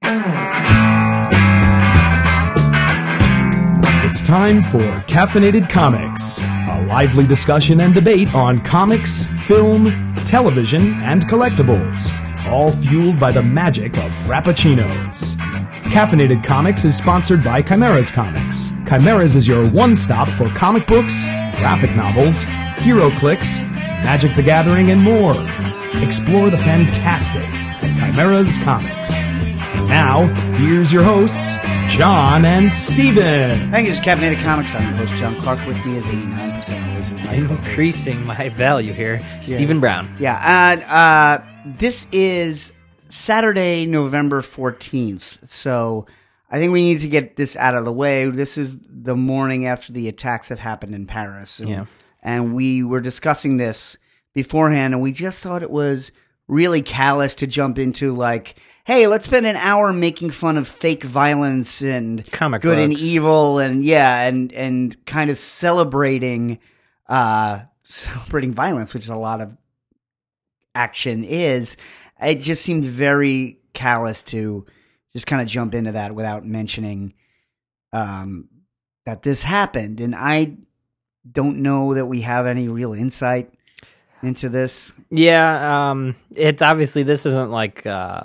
It's time for Caffeinated Comics, a lively discussion and debate on comics, film, television, and collectibles, all fueled by the magic of Frappuccinos. Caffeinated Comics is sponsored by Chimeras Comics. Chimeras is your one-stop for comic books, graphic novels, HeroClix, Magic the Gathering, and more. Explore the fantastic at Chimeras Comics. Now, here's your hosts, John and Steven. Thank you, it's Caffeinated Comics. I'm your host, John Clark. With me is 89% always is my increasing my value here, Stephen Brown. Yeah, this is Saturday, November 14th, so I think we need to get this out of the way. This is the morning after the attacks have happened in Paris, and we were discussing this beforehand, and we just thought it was really callous to jump into, like, hey, let's spend an hour making fun of fake violence and comic good books. And evil, and kind of celebrating violence, which a lot of action is. It just seemed very callous to just kind of jump into that without mentioning that this happened. And I don't know that we have any real insight into this. Yeah, it's obviously, this isn't like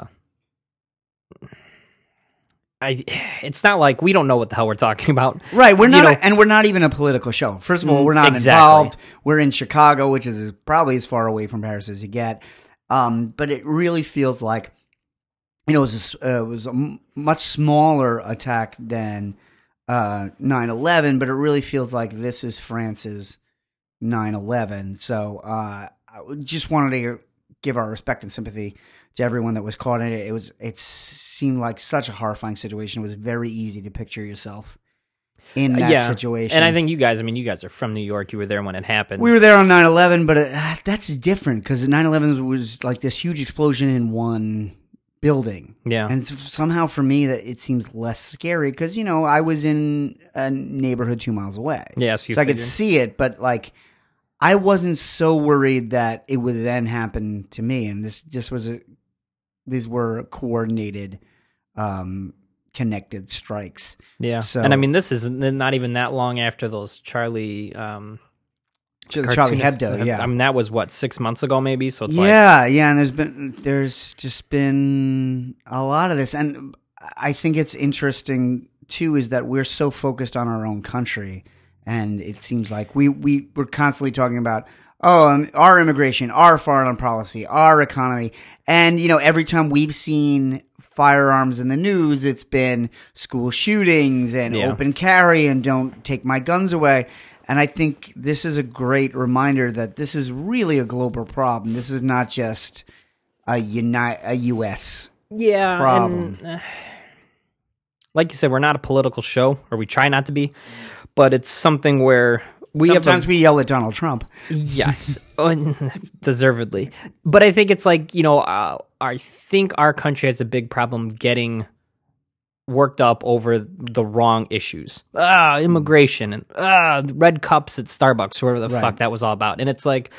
it's not like we don't know what the hell we're talking about. Right, we're not and we're not even a political show. First of all, we're not involved. We're in Chicago, which is probably as far away from Paris as you get. But it really feels like, it was a much smaller attack than 9/11, but it really feels like this is France's 9/11. So I just wanted to give our respect and sympathy to everyone that was caught in it. It seemed like such a horrifying situation. It was very easy to picture yourself in that situation. And I think you guys are from New York. You were there when it happened. We were there on 9/11, but that's different because 9/11 was like this huge explosion in one building. Yeah. And somehow for me that it seems less scary because, I was in a neighborhood 2 miles away. Yeah, so I could see it, but like I wasn't so worried that it would then happen to me. And this just was these were coordinated, connected strikes. Yeah. So, and I mean, this is not even that long after those Charlie Hebdo, yeah. I mean, that was 6 months ago, maybe. So it's and there's just been a lot of this, and I think it's interesting too is that we're so focused on our own country, and it seems like we're constantly talking about our immigration, our foreign policy, our economy, and every time we've seen firearms in the news, it's been school shootings and open carry and don't take my guns away. And I think this is a great reminder that this is really a global problem. This is not just a U.S. problem. And, like you said, we're not a political show, or we try not to be, but it's something where sometimes we yell at Donald Trump. Yes, deservedly. But I think it's like, I think our country has a big problem getting worked up over the wrong issues. Immigration and red cups at Starbucks, whoever the fuck that was all about. And it's like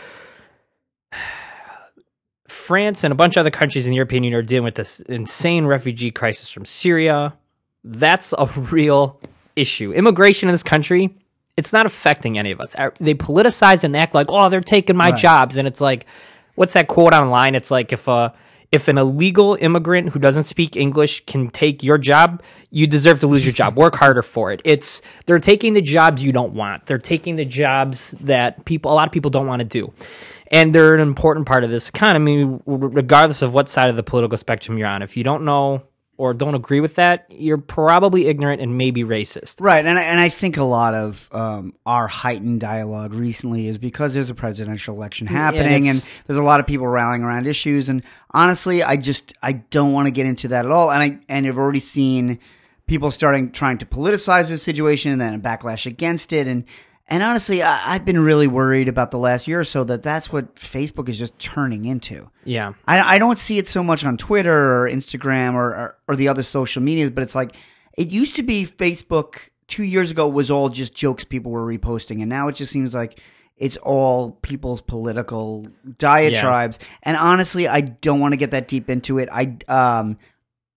France and a bunch of other countries in the European Union are dealing with this insane refugee crisis from Syria. That's a real issue. Immigration in this country, it's not affecting any of us. They politicize and act like, they're taking my jobs. And it's like, what's that quote online? It's like, if an illegal immigrant who doesn't speak English can take your job, you deserve to lose your job. Work harder for it. They're taking the jobs you don't want. They're taking the jobs that a lot of people don't want to do. And they're an important part of this economy, regardless of what side of the political spectrum you're on. If you don't know or don't agree with that, you're probably ignorant and maybe racist. Right, and I think a lot of our heightened dialogue recently is because there's a presidential election happening, and there's a lot of people rallying around issues. And honestly, I don't want to get into that at all. And I've already seen people trying to politicize this situation, and then a backlash against it. And honestly, I've been really worried about the last year or so that's what Facebook is just turning into. Yeah. I don't see it so much on Twitter or Instagram or the other social medias, but it's like it used to be Facebook 2 years ago was all just jokes people were reposting, and now it just seems like it's all people's political diatribes. Yeah. And honestly, I don't want to get that deep into it.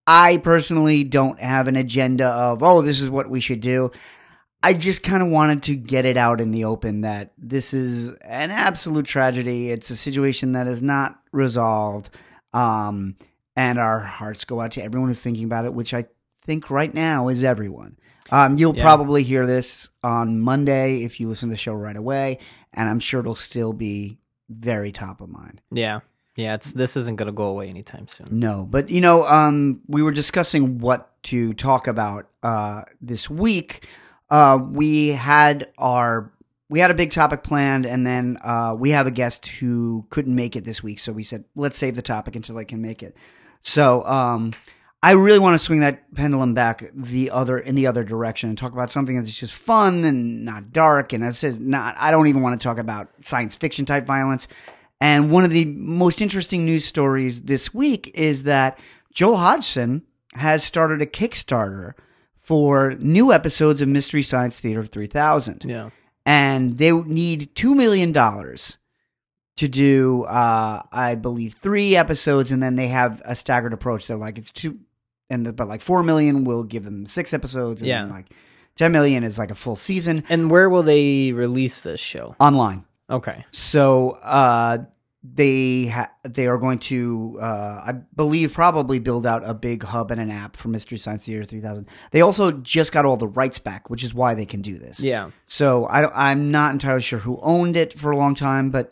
I personally don't have an agenda of, oh, this is what we should do. I just kind of wanted to get it out in the open that this is an absolute tragedy. It's a situation that is not resolved. And our hearts go out to everyone who's thinking about it, which I think right now is everyone. You'll probably hear this on Monday if you listen to the show right away, and I'm sure it'll still be very top of mind. Yeah. Yeah, this isn't going to go away anytime soon. No, but we were discussing what to talk about this week. We had a big topic planned, and then we have a guest who couldn't make it this week, so we said let's save the topic until they can make it. So I really want to swing that pendulum back in the other direction and talk about something that's just fun and not dark. And as I said, I don't even want to talk about science fiction type violence. And one of the most interesting news stories this week is that Joel Hodgson has started a Kickstarter for new episodes of Mystery Science Theater 3000. Yeah. And they need $2 million to do, I believe, 3 episodes, and then they have a staggered approach. They're like, it's 2, but like 4 million will give them 6 episodes, and then like 10 million is like a full season. And where will they release this show? Online. Okay. So they are going to, I believe, probably build out a big hub and an app for Mystery Science Theater 3000. They also just got all the rights back, which is why they can do this. Yeah. So I'm not entirely sure who owned it for a long time, but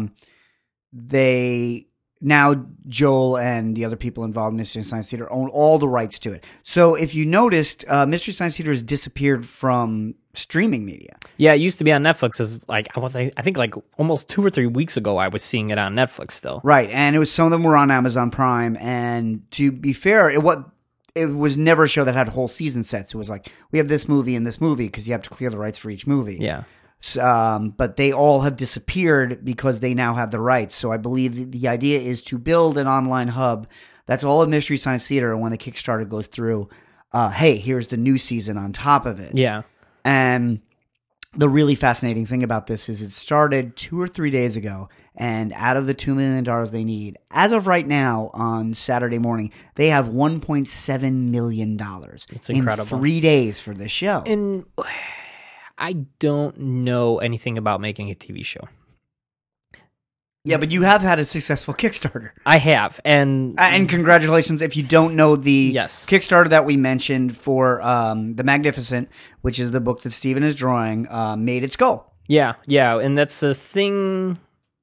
now Joel and the other people involved in Mystery Science Theater own all the rights to it. So if you noticed, Mystery Science Theater has disappeared from streaming media. Yeah, it used to be on Netflix. I think like almost 2 or 3 weeks ago, I was seeing it on Netflix still. Right, and some of them were on Amazon Prime. And to be fair, it was never a show that had whole season sets. It was like, we have this movie and this movie because you have to clear the rights for each movie. Yeah. But they all have disappeared because they now have the rights. So I believe the idea is to build an online hub that's all of Mystery Science Theater. And when the Kickstarter goes through, hey, here's the new season on top of it. Yeah. And the really fascinating thing about this is it started 2 or 3 days ago. And out of the $2 million they need, as of right now on Saturday morning, they have $1.7 million. It's incredible. In 3 days for this show. And I don't know anything about making a TV show. Yeah, but you have had a successful Kickstarter. I have, and congratulations if you don't know the yes. Kickstarter that we mentioned for The Magnificent, which is the book that Steven is drawing, made its goal. Yeah, and that's the thing.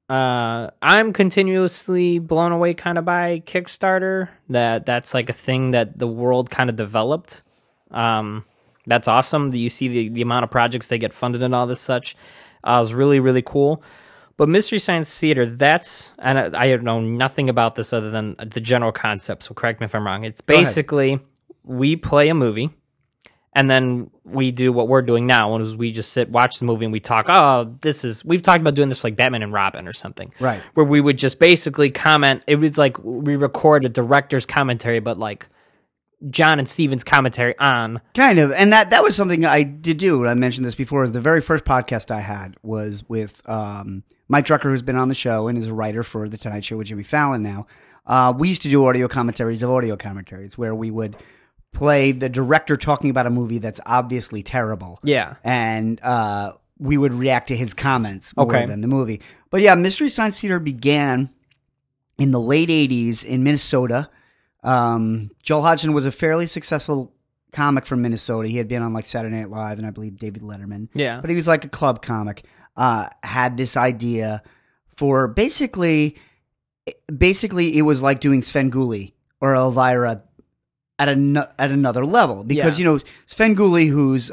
I'm continuously blown away kind of by Kickstarter. That's like a thing that the world kind of developed. That's awesome that you see the amount of projects they get funded and all this such. Is really, really cool. But Mystery Science Theater, and I know nothing about this other than the general concept, so correct me if I'm wrong. It's basically we play a movie, and then we do what we're doing now, is we just watch the movie, and we talk, we've talked about doing this for like Batman and Robin or something. Right. Where we would just basically comment. It was like we record a director's commentary, but like John and Steven's commentary on. Kind of. And that was something I did do. I mentioned this before. The very first podcast I had was with Mike Drucker, who's been on the show and is a writer for The Tonight Show with Jimmy Fallon now. We used to do audio commentaries where we would play the director talking about a movie that's obviously terrible. Yeah. And we would react to his comments more than the movie. But yeah, Mystery Science Theater began in the late 80s in Minnesota. Joel Hodgson was a fairly successful comic from Minnesota. He had been on like Saturday Night Live and I believe David Letterman. Yeah. But he was like a club comic. Had this idea for basically it was like doing Svengoolie or Elvira at another level because Svengoolie, who's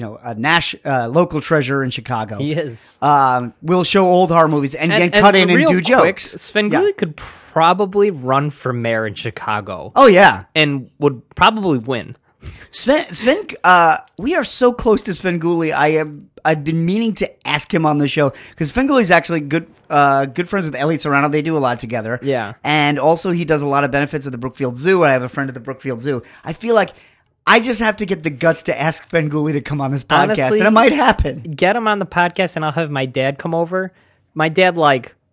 a local treasure in Chicago, he is will show old horror movies and cut in and do jokes. Svengoolie could probably run for mayor in Chicago. Oh yeah, and would probably win. Sven, we are so close to Svengoolie. I've been meaning to ask him on the show because Svengoolie's actually good friends with Elliot Serrano. They do a lot together. Yeah, and also he does a lot of benefits at the Brookfield Zoo. I have a friend at the Brookfield Zoo. I feel like I just have to get the guts to ask Svengoolie to come on this podcast, honestly, and it might happen. Get him on the podcast, and I'll have my dad come over. My dad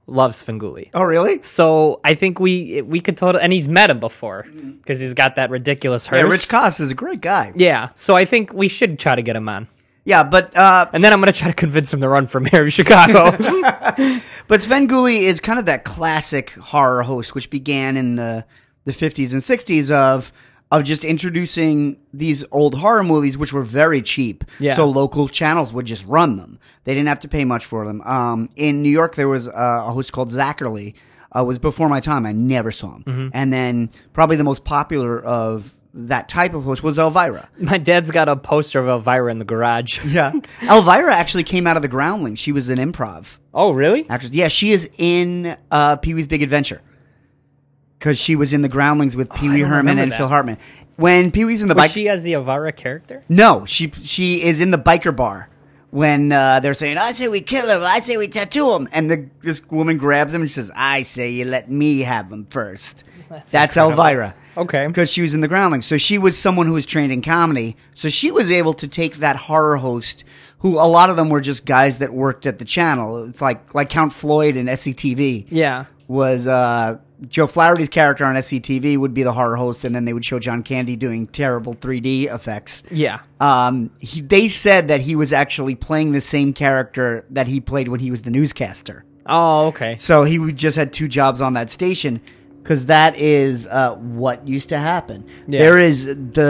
loves Svengoolie. Oh, really? So I think we could totally, and he's met him before because he's got that ridiculous hearse. Yeah, Rich Koss is a great guy. Yeah, so I think we should try to get him on. Yeah, but And then I'm going to try to convince him to run for mayor of Chicago. but Svengoolie is kind of that classic horror host, which began in the 50s and 60s of just introducing these old horror movies, which were very cheap. Yeah. So local channels would just run them. They didn't have to pay much for them. In New York, there was a host called Zachary. It was before my time. I never saw him. Mm-hmm. And then probably the most popular of that type of host was Elvira. My dad's got a poster of Elvira in the garage. Yeah. Elvira actually came out of the Groundlings. She was an improv Oh, really? actress. Yeah, she is in Pee-wee's Big Adventure. Because she was in the Groundlings with Pee Wee don't Herman remember and that. Phil Hartman. When Pee Wee's in the Was bike, she as the Elvira character? no, she is in the biker bar when they're saying, "I say we kill him, I say we tattoo him," and this woman grabs him and she says, "I say you let me have him first." That's Elvira. Okay. Because she was in the Groundlings, so she was someone who was trained in comedy. So she was able to take that horror host, who a lot of them were just guys that worked at the channel. It's like Count Floyd in SCTV. Yeah. Was Joe Flaherty's character on SCTV would be the horror host, and then they would show John Candy doing terrible 3D effects. Yeah. They said that he was actually playing the same character that he played when he was the newscaster. Oh, okay. So he just had two jobs on that station, because that is what used to happen. Yeah. There is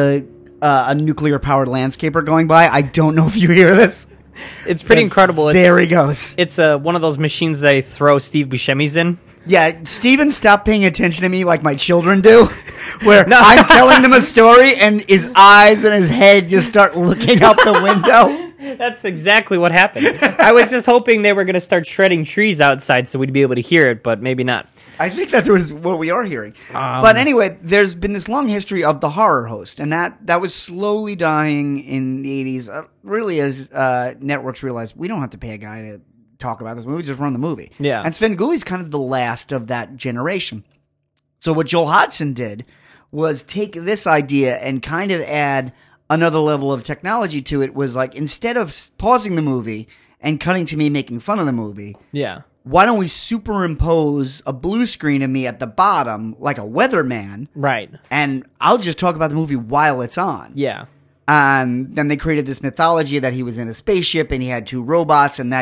a nuclear-powered landscaper going by. I don't know if you hear this. It's pretty incredible. There he goes. It's one of those machines they throw Steve Buscemi's in. Yeah, Steven, stop paying attention to me like my children do, where I'm telling them a story and his eyes and his head just start looking out the window. That's exactly what happened. I was just hoping they were going to start shredding trees outside so we'd be able to hear it, but maybe not. I think that's what we are hearing. But anyway, there's been this long history of the horror host, and that was slowly dying in the 80s, really as networks realized we don't have to pay a guy to talk about this movie, just run the movie. Yeah. And Svengoolie's kind of the last of that generation. So what Joel Hodgson did was take this idea and kind of add another level of technology to it. Was like, instead of pausing the movie and cutting to me making fun of the movie, Yeah. why don't we superimpose a blue screen of me at the bottom like a weatherman, Right. and I'll just talk about the movie while it's on. Yeah. Then they created this mythology that he was in a spaceship and he had two robots, and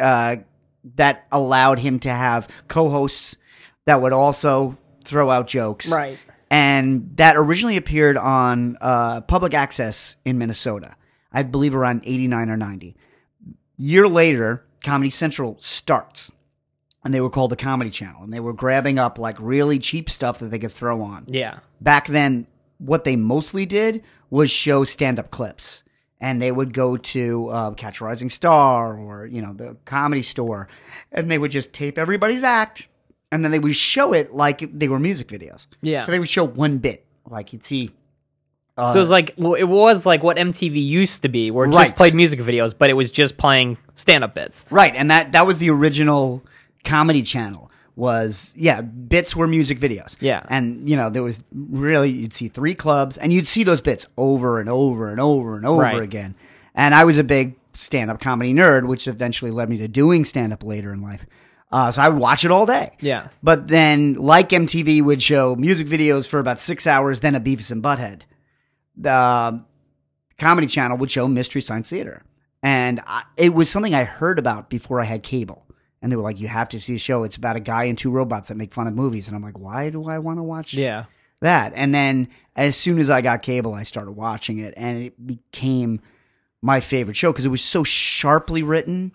that allowed him to have co-hosts that would also throw out jokes. Right. And that originally appeared on public access in Minnesota, I believe around 89 or 90. Year later, Comedy Central starts, and they were called the Comedy Channel, and they were grabbing up like really cheap stuff that they could throw on. Yeah. Back then, what they mostly did was show stand-up clips, and they would go to Catch a Rising Star or the Comedy Store, and they would just tape everybody's act, and then they would show it like they were music videos. Yeah. So they would show one bit, like you'd see. So it was like what MTV used to be, where it Right. just played music videos, but it was just playing stand-up bits. Right, and that was the original Comedy Channel. Bits were music videos. Yeah. And, there was really, you'd see three clubs, and you'd see those bits over and over and over and over Right. again. And I was a big stand-up comedy nerd, which eventually led me to doing stand-up later in life. So I would watch it all day. Yeah. But then, like MTV would show music videos for about 6 hours, then a Beavis and Butthead. The Comedy Channel would show Mystery Science Theater. And it was something I heard about before I had cable. And they were like, you have to see a show. It's about a guy and two robots that make fun of movies. And I'm like, why do I want to watch Yeah. that? And then as soon as I got cable, I started watching it. And it became my favorite show because it was so sharply written.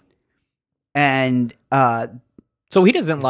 And So he doesn't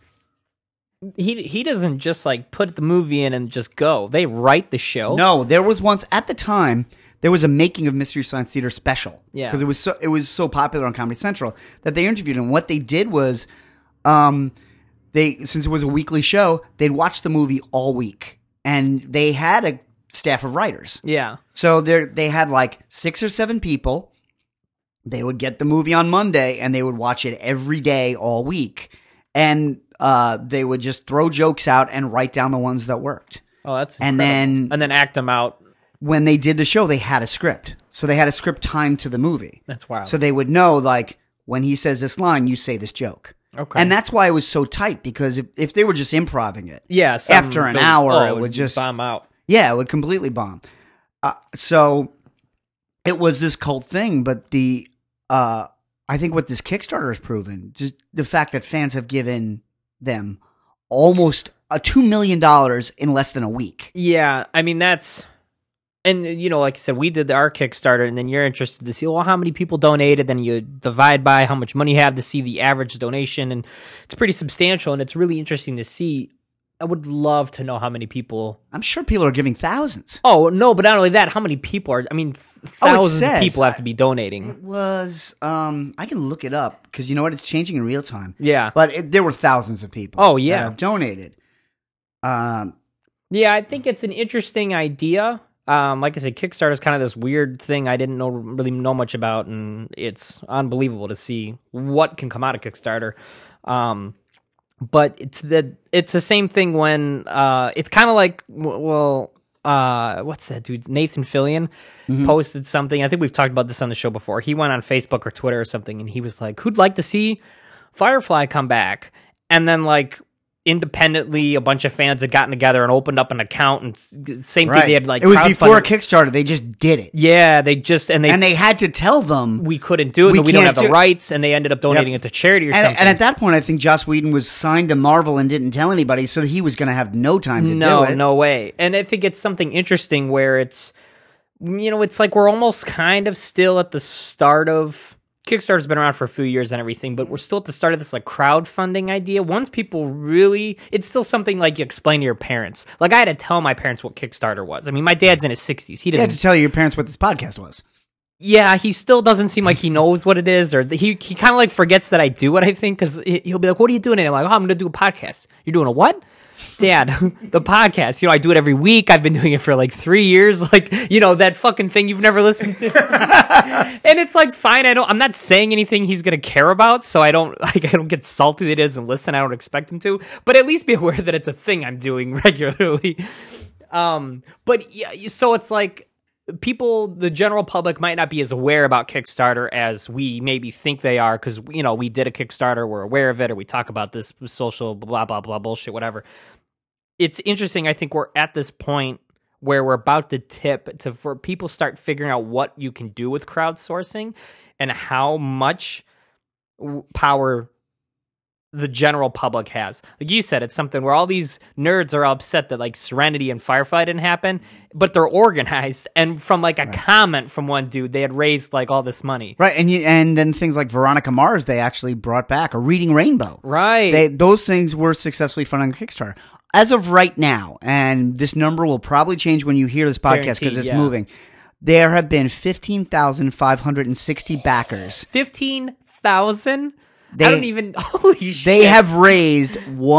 he doesn't just put the movie in and just go. They write the show. no, there was once, at the time, there was a making of Mystery Science Theater special. Yeah. Because it was so popular on Comedy Central that they interviewed him. What they did was, since it was a weekly show, they'd watch the movie all week. And they had a staff of writers. Yeah. So they had like 6 or 7 people. They would get the movie on Monday and they would watch it every day all week. And they would just throw jokes out and write down the ones that worked. Oh, that's And incredible. then- and then act them out. When they did the show, they had a script. So they had a script timed to the movie. That's wild. So they would know, like, when he says this line, you say this joke. Okay. And that's why it was so tight, because if they were just improving it, Yeah. after an hour, it would just bomb out. Yeah, it would completely bomb. So it was this cult thing, but I think what this Kickstarter has proven, just the fact that fans have given them almost $2 million in less than a week. Yeah, I mean that's, and like I said, we did our Kickstarter, and then you're interested to see, well, how many people donated. Then you divide by how much money you have to see the average donation, and it's pretty substantial, and it's really interesting to see. I would love to know how many people. I'm sure people are giving thousands. Oh no, but not only that, how many people are? I mean, thousands of people have to be donating. It was. I can look it up because you know what? It's changing in real time. Yeah, but there were thousands of people. Oh yeah, that have donated. Yeah, I think it's an interesting idea. Like I said, Kickstarter is kind of this weird thing I didn't really know much about, and it's unbelievable to see what can come out of Kickstarter. But it's the same thing when it's kind of like, what's that dude? Nathan Fillion posted something. I think we've talked about this on the show before. He went on Facebook or Twitter or something, and he was like, "Who'd like to see Firefly come back?" And then independently, a bunch of fans had gotten together and opened up an account, and same thing. They had it was before Kickstarter. They just did it. Yeah, they had to tell them we couldn't do it. We don't have the rights, and they ended up donating it to charity or something. And at that point, I think Joss Whedon was signed to Marvel and didn't tell anybody, so he was going to have no time to do it. No way. And I think it's something interesting where it's like we're almost kind of still at the start of. Kickstarter's been around for a few years and everything, but we're still at the start of this crowdfunding idea. Once people really, it's still something like you explain to your parents. I had to tell my parents what Kickstarter was. I mean, my dad's in his 60s. He doesn't. You had to tell your parents what this podcast was. Yeah, he still doesn't seem like he knows what it is, or he kind of forgets that I do it, I think, because he'll be like, "What are you doing?" And I'm like, "Oh, I'm going to do a podcast." "You're doing a what?" "Dad, the podcast. I do it every week. I've been doing it for 3 years. That fucking thing you've never listened to." And it's fine. I'm not saying anything he's gonna care about, so I don't get salty that he doesn't listen. I don't expect him to, but at least be aware that it's a thing I'm doing regularly. But yeah, so it's people, the general public might not be as aware about Kickstarter as we maybe think they are, because we did a Kickstarter, we're aware of it, or we talk about this social blah blah blah bullshit, whatever. It's interesting. I think we're at this point where we're about to tip for people start figuring out what you can do with crowdsourcing and how much power the general public has. Like you said, it's something where all these nerds are upset that Serenity and Firefly didn't happen, but they're organized. And from a comment from one dude, they had raised all this money. Right. And then things like Veronica Mars, they actually brought back, or Reading Rainbow. Right. Those things were successfully funded on Kickstarter. As of right now, and this number will probably change when you hear this podcast because it's moving, there have been 15,560 backers. 15,000? I don't even. Holy shit! They have raised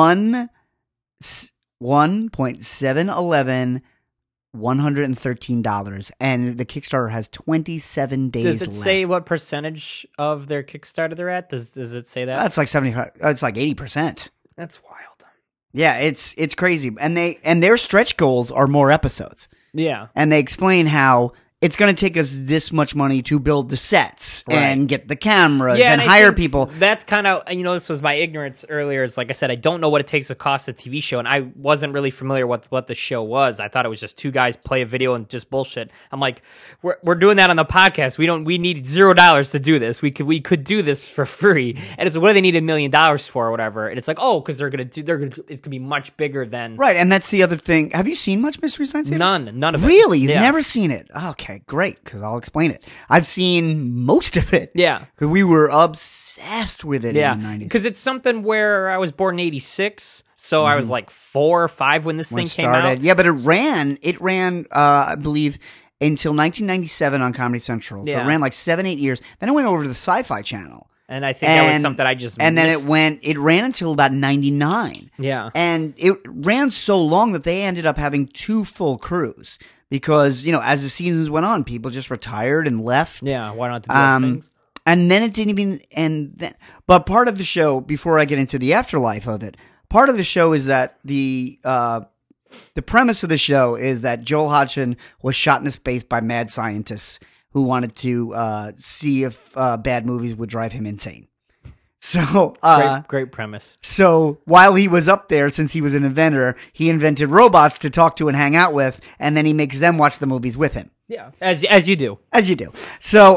$1.13, and the Kickstarter has 27 days left. Does it say what percentage of their Kickstarter they're at? Does it say that? That's 75. It's 80%. That's wild. Yeah, it's crazy, and their stretch goals are more episodes. Yeah, and they explain how it's going to take us this much money to build the sets and get the cameras and hire people. That's kind of, this was my ignorance earlier. Is like I said, I don't know what it takes to cost a TV show, and I wasn't really familiar with what the show was. I thought it was just two guys play a video and just bullshit. I'm like, we're doing that on the podcast. We need $0 to do this. We could do this for free. And it's what do they need $1 million for or whatever? And it's because it's gonna be much bigger than right. And that's the other thing. Have you seen much Mystery Science Theater? None of it. Really, you've never seen it? Okay, great. Because I'll explain it. I've seen most of it. Yeah, because we were obsessed with it in the 90s. Because it's something where I was born in '86. So I was 4 or 5 when this thing came out. Yeah, but it ran, I believe, until 1997 on Comedy Central. So it ran 7-8 years. Then it went over to the Sci-Fi Channel. And I think that was something I just and missed. Then it ran until about 99. Yeah. And it ran so long that they ended up having 2 full crews. Because, as the seasons went on, people just retired and left. Yeah, why not do other things? And then it didn't even but part of the show, before I get into the afterlife of it, part of the show is that the premise of the show is that Joel Hodgson was shot into space by mad scientists who wanted to see if bad movies would drive him insane. So, Great premise. so while he was up there, since he was an inventor, he invented robots to talk to and hang out with, and then he makes them watch the movies with him. Yeah, as you do. As you do. So,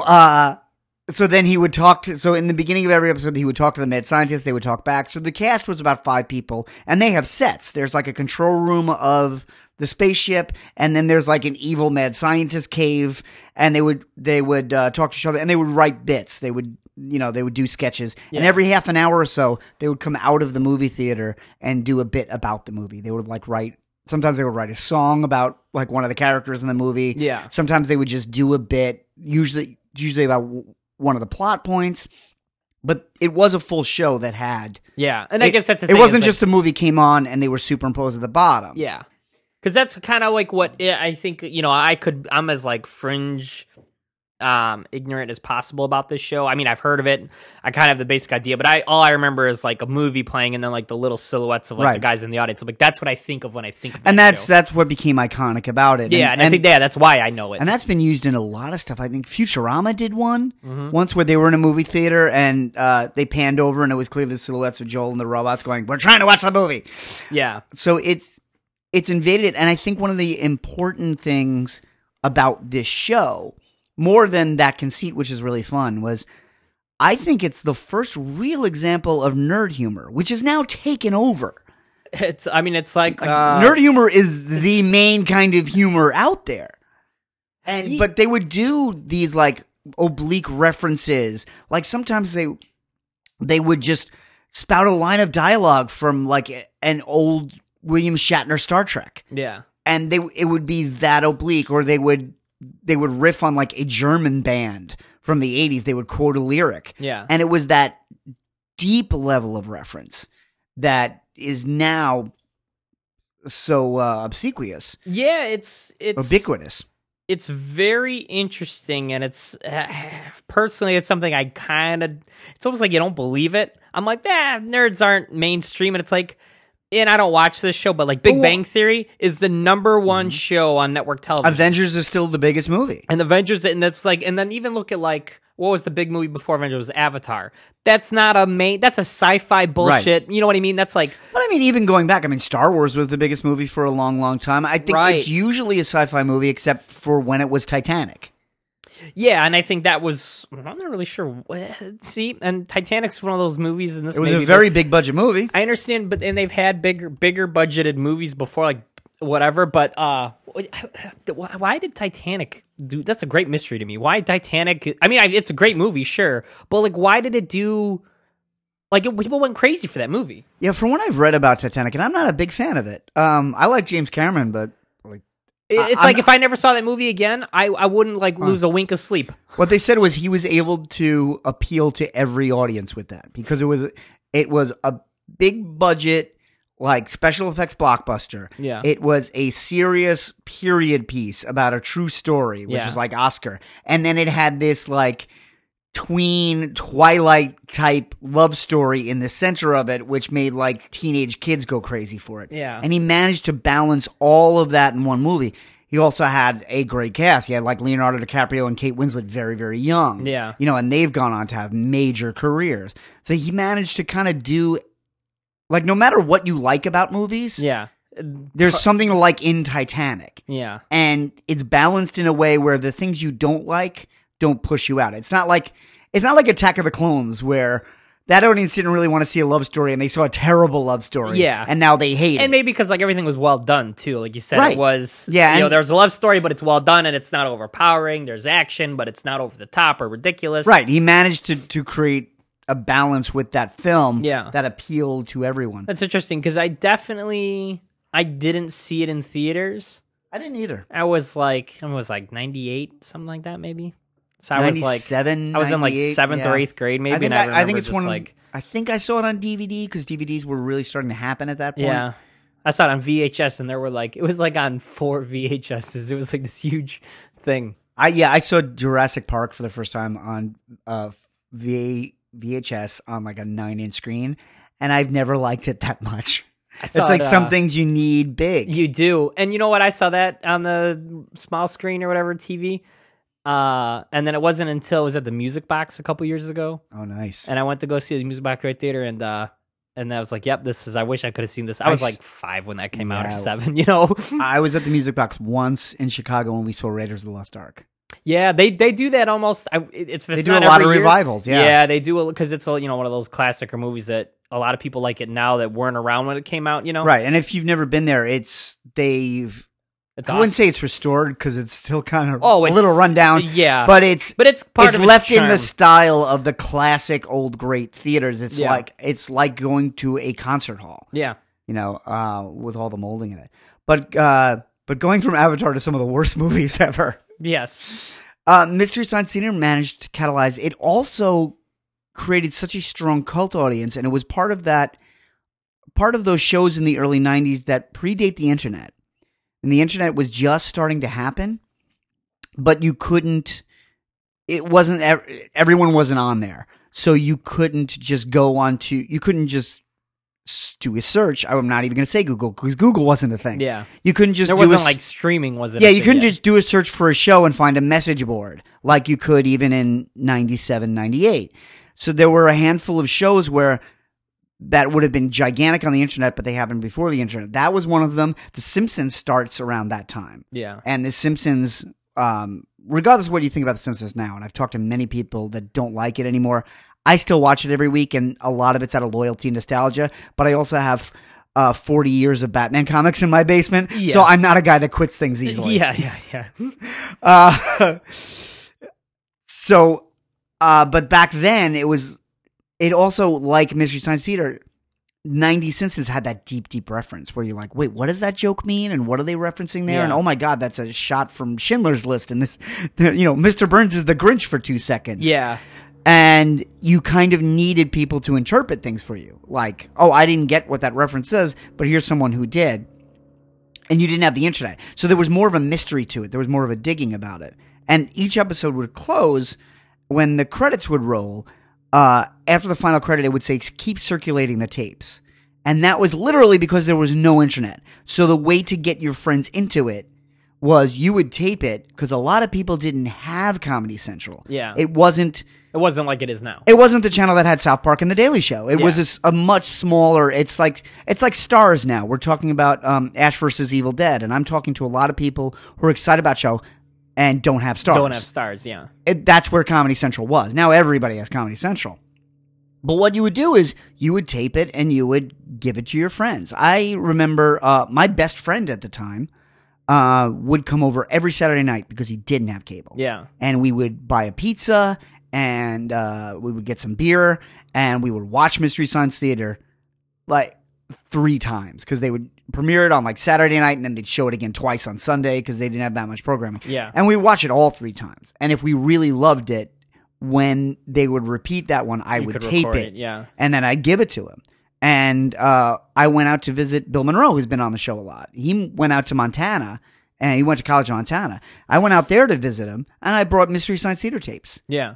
so then he would talk to, so in the beginning of every episode, he would talk to the mad scientists, they would talk back. So the cast was about 5 people, and they have sets. There's like a control room of the spaceship, and then there's like an evil mad scientist cave, and they would talk to each other, and they would write bits. They would do sketches, and every half an hour or so, they would come out of the movie theater and do a bit about the movie. They would sometimes they would write a song about like one of the characters in the movie. Yeah. Sometimes they would just do a bit, usually about one of the plot points. But it was a full show that had. Yeah, and I guess that's the thing. It wasn't just the movie came on and they were superimposed at the bottom. Yeah. Because that's kind of like what I think, I'm as like fringe ignorant as possible about this show. I mean, I've heard of it. I kind of have the basic idea, but all I remember is like a movie playing and then like the little silhouettes of like the guys in the audience. Like that's what I think of when I think of that. And that's what became iconic about it. Yeah, and I think that's why I know it. And that's been used in a lot of stuff. I think Futurama did one once where they were in a movie theater and they panned over and it was clearly the silhouettes of Joel and the robots going, "We're trying to watch the movie." Yeah. So it's invaded it. And I think one of the important things about this show, more than that conceit, which is really fun, was I think it's the first real example of nerd humor, which is now taken over. It's like nerd humor is the main kind of humor out there. But they would do these like oblique references. Like sometimes they would just spout a line of dialogue from like an old William Shatner Star Trek. Yeah. And it would be that oblique, or they would riff on like a German band from the 80s. They would quote a lyric. Yeah. And it was that deep level of reference that is now so obsequious. Yeah, it's ubiquitous. It's very interesting, and it's personally, it's something I it's almost like you don't believe it. I'm like, nerds aren't mainstream, and it's like, and I don't watch this show, but like Big Bang Theory is the number one show on network television. Avengers is still the biggest movie. And Avengers, and that's like, and then even look at like, what was the big movie before Avengers? Was Avatar. That's not that's a sci-fi bullshit. Right. You know what I mean? That's like. But I mean, even going back, Star Wars was the biggest movie for a long, long time. I think it's usually a sci-fi movie, except for when it was Titanic. Yeah, and I think that was, I'm not really sure. See, and Titanic's one of those movies in this. It was a very big budget movie. I understand, but and they've had bigger budgeted movies before, like whatever. But why did Titanic do? That's a great mystery to me. Why Titanic? I mean, it's a great movie, sure, but like, why did it do? Like, people went crazy for that movie. Yeah, from what I've read about Titanic, and I'm not a big fan of it. I like James Cameron, but. It's like if I never saw that movie again, I wouldn't like lose a wink of sleep. What they said was he was able to appeal to every audience with that because it was a big budget, like special effects blockbuster. Yeah. It was a serious period piece about a true story, which was like Oscar. And then it had this like tween Twilight type love story in the center of it, which made like teenage kids go crazy for it. Yeah. And he managed to balance all of that in one movie. He also had a great cast. He had like Leonardo DiCaprio and Kate Winslet very, very young. Yeah. And they've gone on to have major careers. So he managed to kind of do, like, no matter what you like about movies. Yeah. There's something to like in Titanic. Yeah. And it's balanced in a way where the things you don't like don't push you out. It's not like Attack of the Clones where that audience didn't really want to see a love story and they saw a terrible love story. Yeah. And now they hate it. And maybe because like everything was well done too. Like you said, Right. It was, Yeah, there's a love story, but it's well done and it's not overpowering. There's action, but it's not over the top or ridiculous. Right. He managed to create a balance with that film Yeah. that appealed to everyone. That's interesting because I didn't see it in theaters. I didn't either. I was like 98, something like that maybe. So I was like 97, I was in like 7th or 8th grade maybe. I think it's just one. like, I think I saw it on DVD because DVDs were really starting to happen at that point. yeah. I saw it on VHS and it was like on 4 VHSs. It was like this huge thing. I saw Jurassic Park for the first time on VHS on like a 9-inch screen, and I've never liked it that much. It's like some things you need big. You do. And you know what? I saw that on the small screen or whatever TV. And then it wasn't until it was at the Music Box a couple years ago, Oh, nice. and I went to go see the Music Box Right Theater, and I was like, "Yep, this is." I wish I could have seen this. I was like 5 when that came out, or Yeah. 7. You know? I was at the Music Box once in Chicago when we saw Raiders of the Lost Ark. Yeah, they do that almost. They do a lot of revivals, yeah. Yeah, they do because it's one of those classic movies that a lot of people like it now that weren't around when it came out. You know, Right, and if you've never been there, they've. It's I wouldn't say it's restored because it's still kind of Oh, a it's- little rundown. yeah. but it's part of its left in the charm. style of the classic old great theaters. It's Yeah. like going to a concert hall. Yeah, With all the molding in it. But going from Avatar to some of the worst movies ever. yes, Mystery Science Theater managed to catalyze. It also created such a strong cult audience, and it was part of those shows in the early 90s that predate the internet. And the internet was just starting to happen, but everyone wasn't on there. So you couldn't just you couldn't just do a search. I'm not even going to say Google because Google wasn't a thing. yeah. You couldn't just There do wasn't like streaming, was it? yeah, you couldn't just do a search for a show and find a message board like you could even in 97, 98. So there were a handful of shows where that would have been gigantic on the internet, but they happened before the internet. That was one of them. The Simpsons starts around that time. Yeah, And The Simpsons, regardless of what you think about The Simpsons now, and I've talked to many people that don't like it anymore, I still watch it every week, and a lot of it's out of loyalty and nostalgia, but I also have 40 years of Batman comics in my basement, Yeah. so I'm not a guy that quits things easily. yeah. But back then, it also, like Mystery Science Theater, 90s Simpsons had that deep, deep reference where you're like, wait, what does that joke mean? And what are they referencing there? Yeah. And oh my God, that's a shot from Schindler's List. And this, Mr. Burns is the Grinch for 2 seconds. Yeah. And you kind of needed people to interpret things for you. Like, oh, I didn't get what that reference says, but here's someone who did. And you didn't have the internet. So there was more of a mystery to it. There was more of a digging about it. And each episode would close when the credits would roll. After the final credit, it would say, keep circulating the tapes. And that was literally because there was no internet. So the way to get your friends into it was you would tape it because a lot of people didn't have Comedy Central. Yeah. It wasn't like it is now. It wasn't the channel that had South Park and The Daily Show. It Yeah. was a much smaller. It's like Stars now. We're talking about Ash versus Evil Dead, and I'm talking to a lot of people who are excited about show and don't have Stars. Don't have stars. Yeah. That's where Comedy Central was. Now everybody has Comedy Central. But what you would do is you would tape it and you would give it to your friends. I remember my best friend at the time would come over every Saturday night because he didn't have cable. Yeah. And we would buy a pizza and we would get some beer and we would watch Mystery Science Theater like 3 times because they would premiere it on like Saturday night and then they'd show it again twice on Sunday because they didn't have that much programming. Yeah. And we'd watch it all 3 times. And if we really loved it, when they would repeat that one, I You would could tape record it. yeah. And then I'd give it to him. And I went out to visit Bill Monroe, who's been on the show a lot. He went out to Montana, and he went to college in Montana. I went out there to visit him, and I brought Mystery Science Theater tapes Yeah.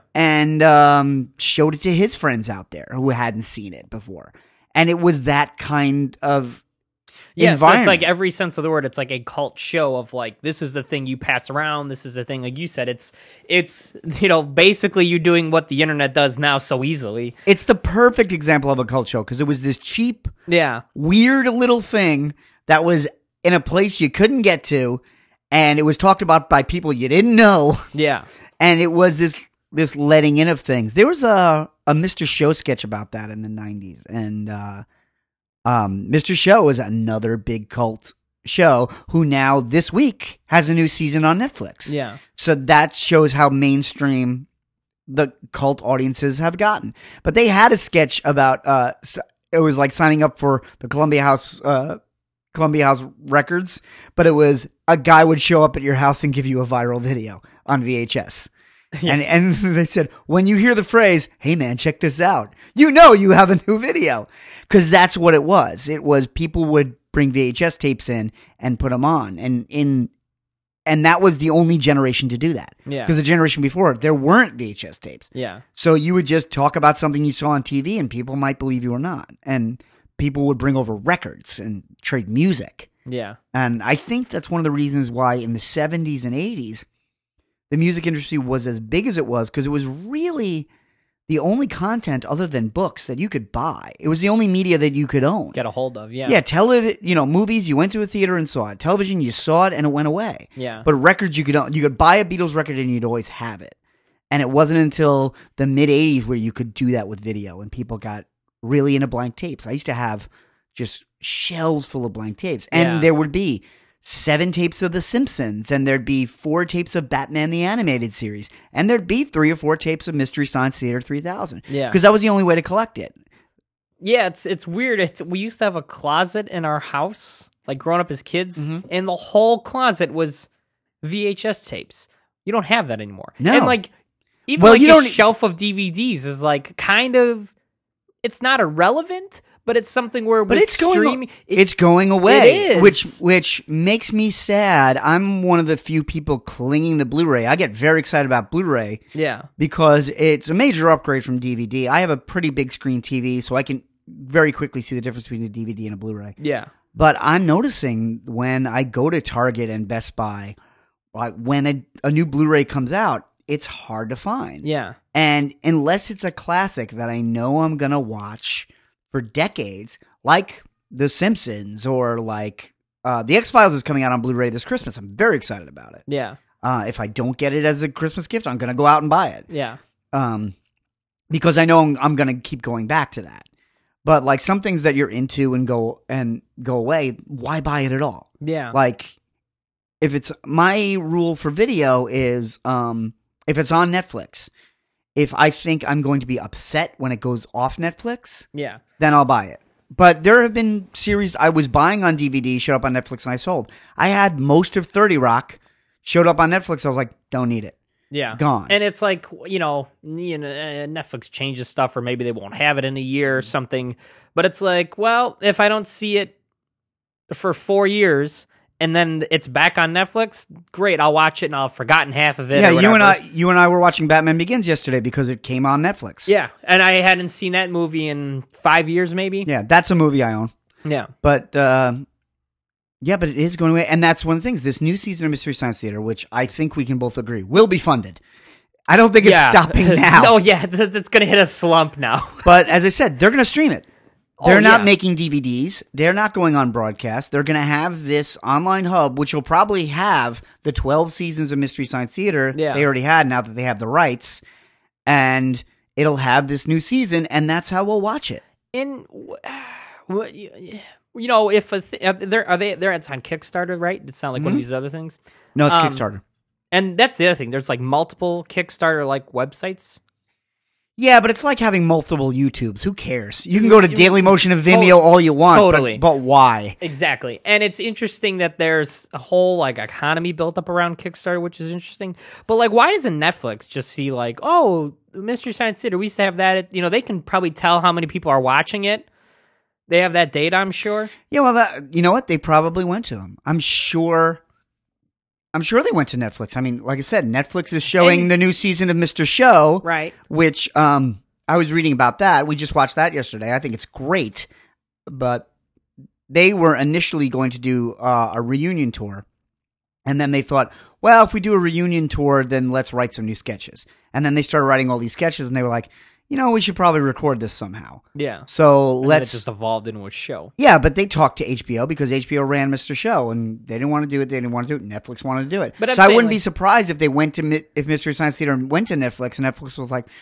and showed it to his friends out there who hadn't seen it before. And it was that kind of Yeah, so it's environment. like every sense of the word. It's like a cult show of like, this is the thing you pass around. This is the thing, like you said, it's basically you doing what the internet does now so easily. It's the perfect example of a cult show because it was this cheap, Yeah. weird little thing that was in a place you couldn't get to, and it was talked about by people you didn't know, Yeah. and it was this letting in of things. There was a Mr. Show sketch about that in the 90s, and Mr. Show is another big cult show who now this week has a new season on Netflix. Yeah. So that shows how mainstream the cult audiences have gotten. But they had a sketch about it was like signing up for the Columbia House Records, but it was a guy would show up at your house and give you a viral video on VHS. Yeah. And they said, when you hear the phrase, hey man, check this out, you know you have a new video. Because that's what it was. It was people would bring VHS tapes in and put them on. And that was the only generation to do that. Yeah. Because the generation before, there weren't VHS tapes. Yeah. So you would just talk about something you saw on TV and people might believe you or not. And people would bring over records and trade music. Yeah. And I think that's one of the reasons why in the 70s and 80s, the music industry was as big as it was because it was really the only content other than books that you could buy. It was the only media that you could own. Get a hold of, yeah. Yeah, movies, you went to a theater and saw it. Television, you saw it and it went away. Yeah. But records, you could buy a Beatles record and you'd always have it. And it wasn't until the mid-'80s where you could do that with video and people got really into blank tapes. I used to have just shelves full of blank tapes. And there would be 7 tapes of The Simpsons, and there'd be 4 tapes of Batman the Animated Series, and there'd be 3 or 4 tapes of Mystery Science Theater 3000. Yeah. Because that was the only way to collect it. Yeah, it's weird. We used to have a closet in our house, like growing up as kids, and the whole closet was VHS tapes. You don't have that anymore. No. And like, even Well, like you a don't- shelf of DVDs is like kind of, it's not irrelevant, but it's something where But with it's going streaming, it's going away, It is. which makes me sad. I'm one of the few people clinging to Blu-ray. I get very excited about Blu-ray yeah. because it's a major upgrade from DVD. I have a pretty big screen TV, so I can very quickly see the difference between a DVD and a Blu-ray. Yeah. But I'm noticing when I go to Target and Best Buy, like when a new Blu-ray comes out, it's hard to find. Yeah. And unless it's a classic that I know I'm going to watch for decades, like The Simpsons or like The X-Files is coming out on Blu-ray this Christmas. I'm very excited about it. Yeah. If I don't get it as a Christmas gift, I'm going to go out and buy it. Yeah. Because I know I'm going to keep going back to that. But like some things that you're into and go away, why buy it at all? Yeah. Like if it's my rule for video is if it's on Netflix, if I think I'm going to be upset when it goes off Netflix, Yeah. then I'll buy it. But there have been series I was buying on DVD, showed up on Netflix, and I sold. I had most of 30 Rock, showed up on Netflix. I was like, don't need it. Yeah. Gone. And it's like, Netflix changes stuff, or maybe they won't have it in a year or something. But it's like, well, if I don't see it for 4 years and then it's back on Netflix, great, I'll watch it and I'll have forgotten half of it. Yeah, or you and I were watching Batman Begins yesterday because it came on Netflix. Yeah. And I hadn't seen that movie in 5 years, maybe. Yeah, that's a movie I own. Yeah. But but it is going away. And that's one of the things. This new season of Mystery Science Theater, which I think we can both agree, will be funded. I don't think it's stopping now. No, yeah, it's going to hit a slump now. But as I said, they're going to stream it. They're Oh, not yeah. making DVDs. They're not going on broadcast. They're going to have this online hub, which will probably have the 12 seasons of Mystery Science Theater Yeah. they already had now that they have the rights. And it'll have this new season, and that's how we'll watch it. And if it's on Kickstarter, right? It's not like one of these other things. No, it's Kickstarter. And that's the other thing. There's like multiple Kickstarter like websites. Yeah, but it's like having multiple YouTubes. Who cares? You can go to Dailymotion and Vimeo all you want. Totally. But why? Exactly. And it's interesting that there's a whole like economy built up around Kickstarter, which is interesting. But like, why doesn't Netflix just see like, oh, Mystery Science Theater, we used to have that. They can probably tell how many people are watching it. They have that data, I'm sure. Yeah, well, you know what? They probably went to them. I'm sure they went to Netflix. I mean, like I said, Netflix is showing the new season of Mr. Show. Right. Which I was reading about that. We just watched that yesterday. I think it's great. But they were initially going to do a reunion tour. And then they thought, well, if we do a reunion tour, then let's write some new sketches. And then they started writing all these sketches, and they were like, we should probably record this somehow. Yeah. So And then it just evolved into a show. Yeah, but they talked to HBO because HBO ran Mr. Show, and they didn't want to do it. They didn't want to do it. Netflix wanted to do it. But I'm so I saying, wouldn't be like- surprised if they went to if Mystery Science Theater went to Netflix, and Netflix was like,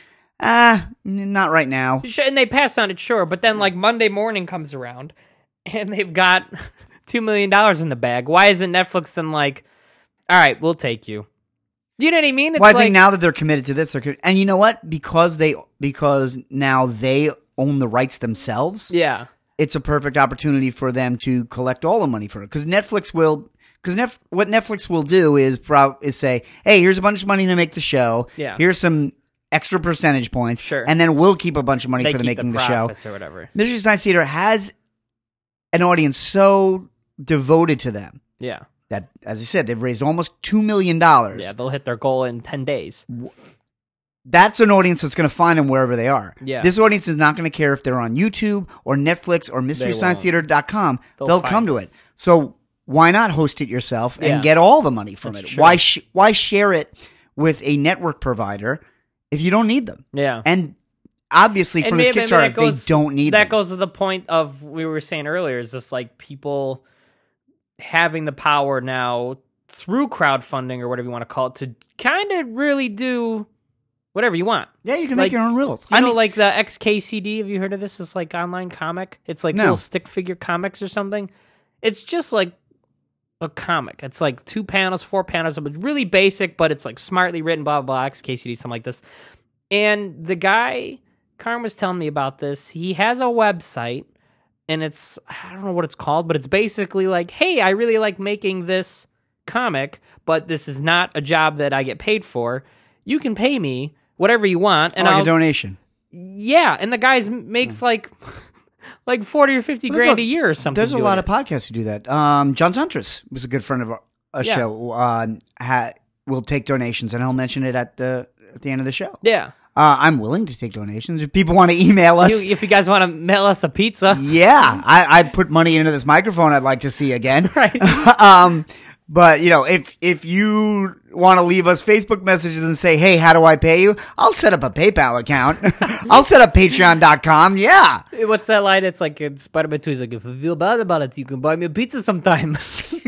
not right now. And they passed on it, sure. But then like Monday morning comes around and they've got $2 million in the bag. Why isn't Netflix then like, all right, we'll take you? Do you know what I mean? It's Well, I think now that they're committed to this, and you know what? Because now they own the rights themselves. yeah. It's a perfect opportunity for them to collect all the money for it. Because Netflix will. What Netflix will do is say, hey, here's a bunch of money to make the show. Yeah. Here's some extra percentage points. Sure. And then we'll keep a bunch of money They for keep making the the show. profits or whatever. Mystery Science Theater has an audience so devoted to them Yeah. that, as I said, they've raised almost $2 million. Yeah, they'll hit their goal in 10 days. That's an audience that's going to find them wherever they are. Yeah. This audience is not going to care if they're on YouTube or Netflix or MysteryScienceTheater.com. They'll come find to it. So why not host it yourself and Yeah. get all the money from That's it? true. Why share it with a network provider if you don't need them. Yeah. And obviously for this Kickstarter, they don't need them. That goes to the point of we were saying earlier, is just like people having the power now through crowdfunding or whatever you want to call it to kind of really do whatever you want. Yeah, you can make your own rules. I know, like the XKCD, have you heard of this? It's like online comic. It's like little stick figure comics or something. It's just like a comic. It's like 2 panels, 4 panels. It's really basic, but it's like smartly written, blah, blah, blah, XKCD, something like this. And the guy, Karn was telling me about this. He has a website, and it's, I don't know what it's called, but it's basically like, hey, I really like making this comic, but this is not a job that I get paid for. You can pay me whatever you want. And I'll a donation. Yeah, and the guy makes like 40 or 50 grand a year or something. There's a lot of podcasts who do that. John Suntress was a good friend of a show. Will take donations, and he'll mention it at the end of the show. Yeah. I'm willing to take donations. If people want to email us. If you guys want to mail us a pizza. Yeah. I put money into this microphone I'd like to see again. Right. But, if you want to leave us Facebook messages and say, hey, how do I pay you? I'll set up a PayPal account. I'll set up Patreon.com. Yeah. What's that line? It's like in Spider-Man 2. He's like, if you feel bad about it, you can buy me a pizza sometime.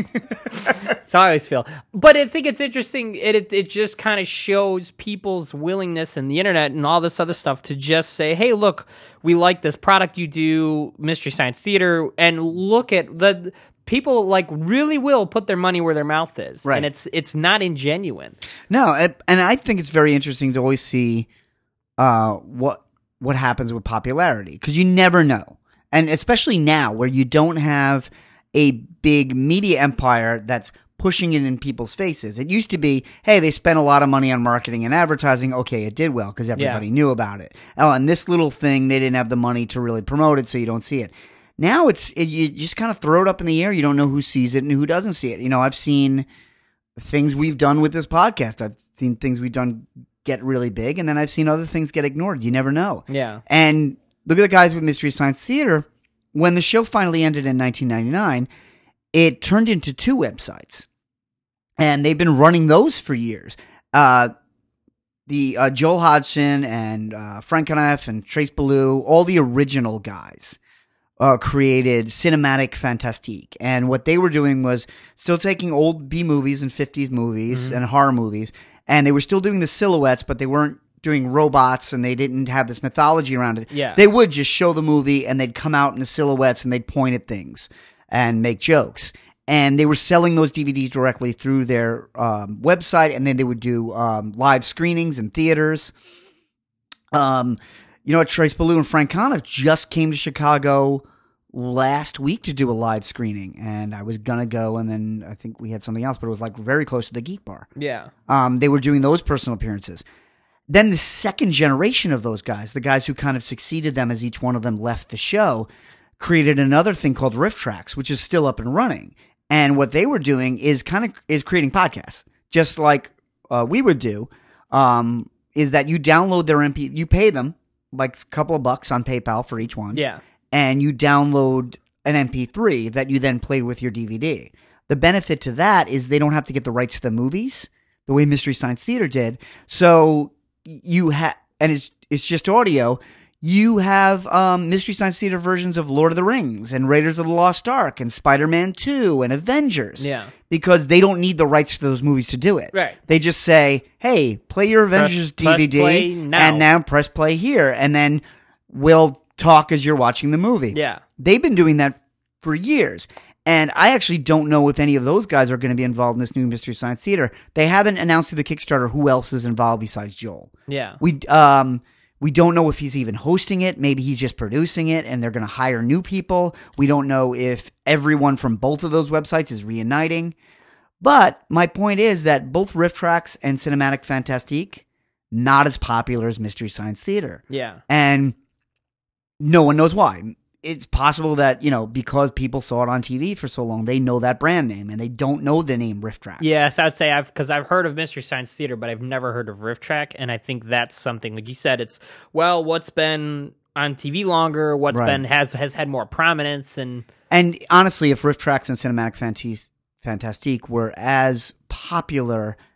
That's how I always feel. But I think it's interesting. It just kind of shows people's willingness and the internet and all this other stuff to just say, hey, look, we like this product you do, Mystery Science Theater, and look at the people like really will put their money where their mouth is. Right. And it's not ingenuine. No, and I think it's very interesting to always see what happens with popularity, because you never know. And especially now where you don't have a big media empire that's pushing it in people's faces. It used to be, hey, they spent a lot of money on marketing and advertising. Okay, it did well because everybody knew about it. Oh, and this little thing, they didn't have the money to really promote it, so you don't see it. Now you just kind of throw it up in the air. You don't know who sees it and who doesn't see it. I've seen things we've done with this podcast. I've seen things we've done get really big, and then I've seen other things get ignored. You never know. Yeah. And look at the guys with Mystery Science Theater. When the show finally ended in 1999, it turned into 2 websites. And they've been running those for years. Joel Hodgson and Frank Conniff and Trace Ballou, all the original guys, created Cinematic Fantastique. And what they were doing was still taking old B movies and 50s movies and horror movies, and they were still doing the silhouettes, but they weren't doing robots, and they didn't have this mythology around it. Yeah. They would just show the movie, and they'd come out in the silhouettes, and they'd point at things and make jokes. And they were selling those DVDs directly through their website, and then they would do live screenings in theaters. Trace Ballou and Frank Conniff just came to Chicago last week to do a live screening, and I was gonna go, and then I think we had something else, but it was like very close to the Geek Bar. Yeah. They were doing those personal appearances. Then the second generation of those guys, the guys who kind of succeeded them as each one of them left the show, created another thing called Riff Tracks, which is still up and running. And what they were doing is creating podcasts, just like we would do. Is that you download their MP, you pay them like a couple of bucks on PayPal for each one. Yeah. And you download an MP3 that you then play with your DVD. The benefit to that is they don't have to get the rights to the movies the way Mystery Science Theater did. So you have, and it's just audio. You have Mystery Science Theater versions of Lord of the Rings and Raiders of the Lost Ark and Spider-Man 2 and Avengers. Yeah. Because they don't need the rights to those movies to do it. Right. They just say, hey, play your Avengers DVD play now. and now press play here. And then we'll talk as you're watching the movie. Yeah. They've been doing that for years. And I actually don't know if any of those guys are going to be involved in this new Mystery Science Theater. They haven't announced through the Kickstarter who else is involved besides Joel. Yeah. We don't know if he's even hosting it. Maybe he's just producing it and they're going to hire new people. We don't know if everyone from both of those websites is reuniting. But my point is that both Riff Tracks and Cinematic Fantastique, not as popular as Mystery Science Theater. Yeah. And no one knows why. It's possible that, because people saw it on TV for so long, they know that brand name and they don't know the name Riff Tracks. Yes, I'd say because I've heard of Mystery Science Theater, but I've never heard of Riff Track, and I think that's something, like you said, it's, what's been on TV longer, what's been has had more prominence, and honestly, if Riff Tracks and Cinematic Fantastique were as popular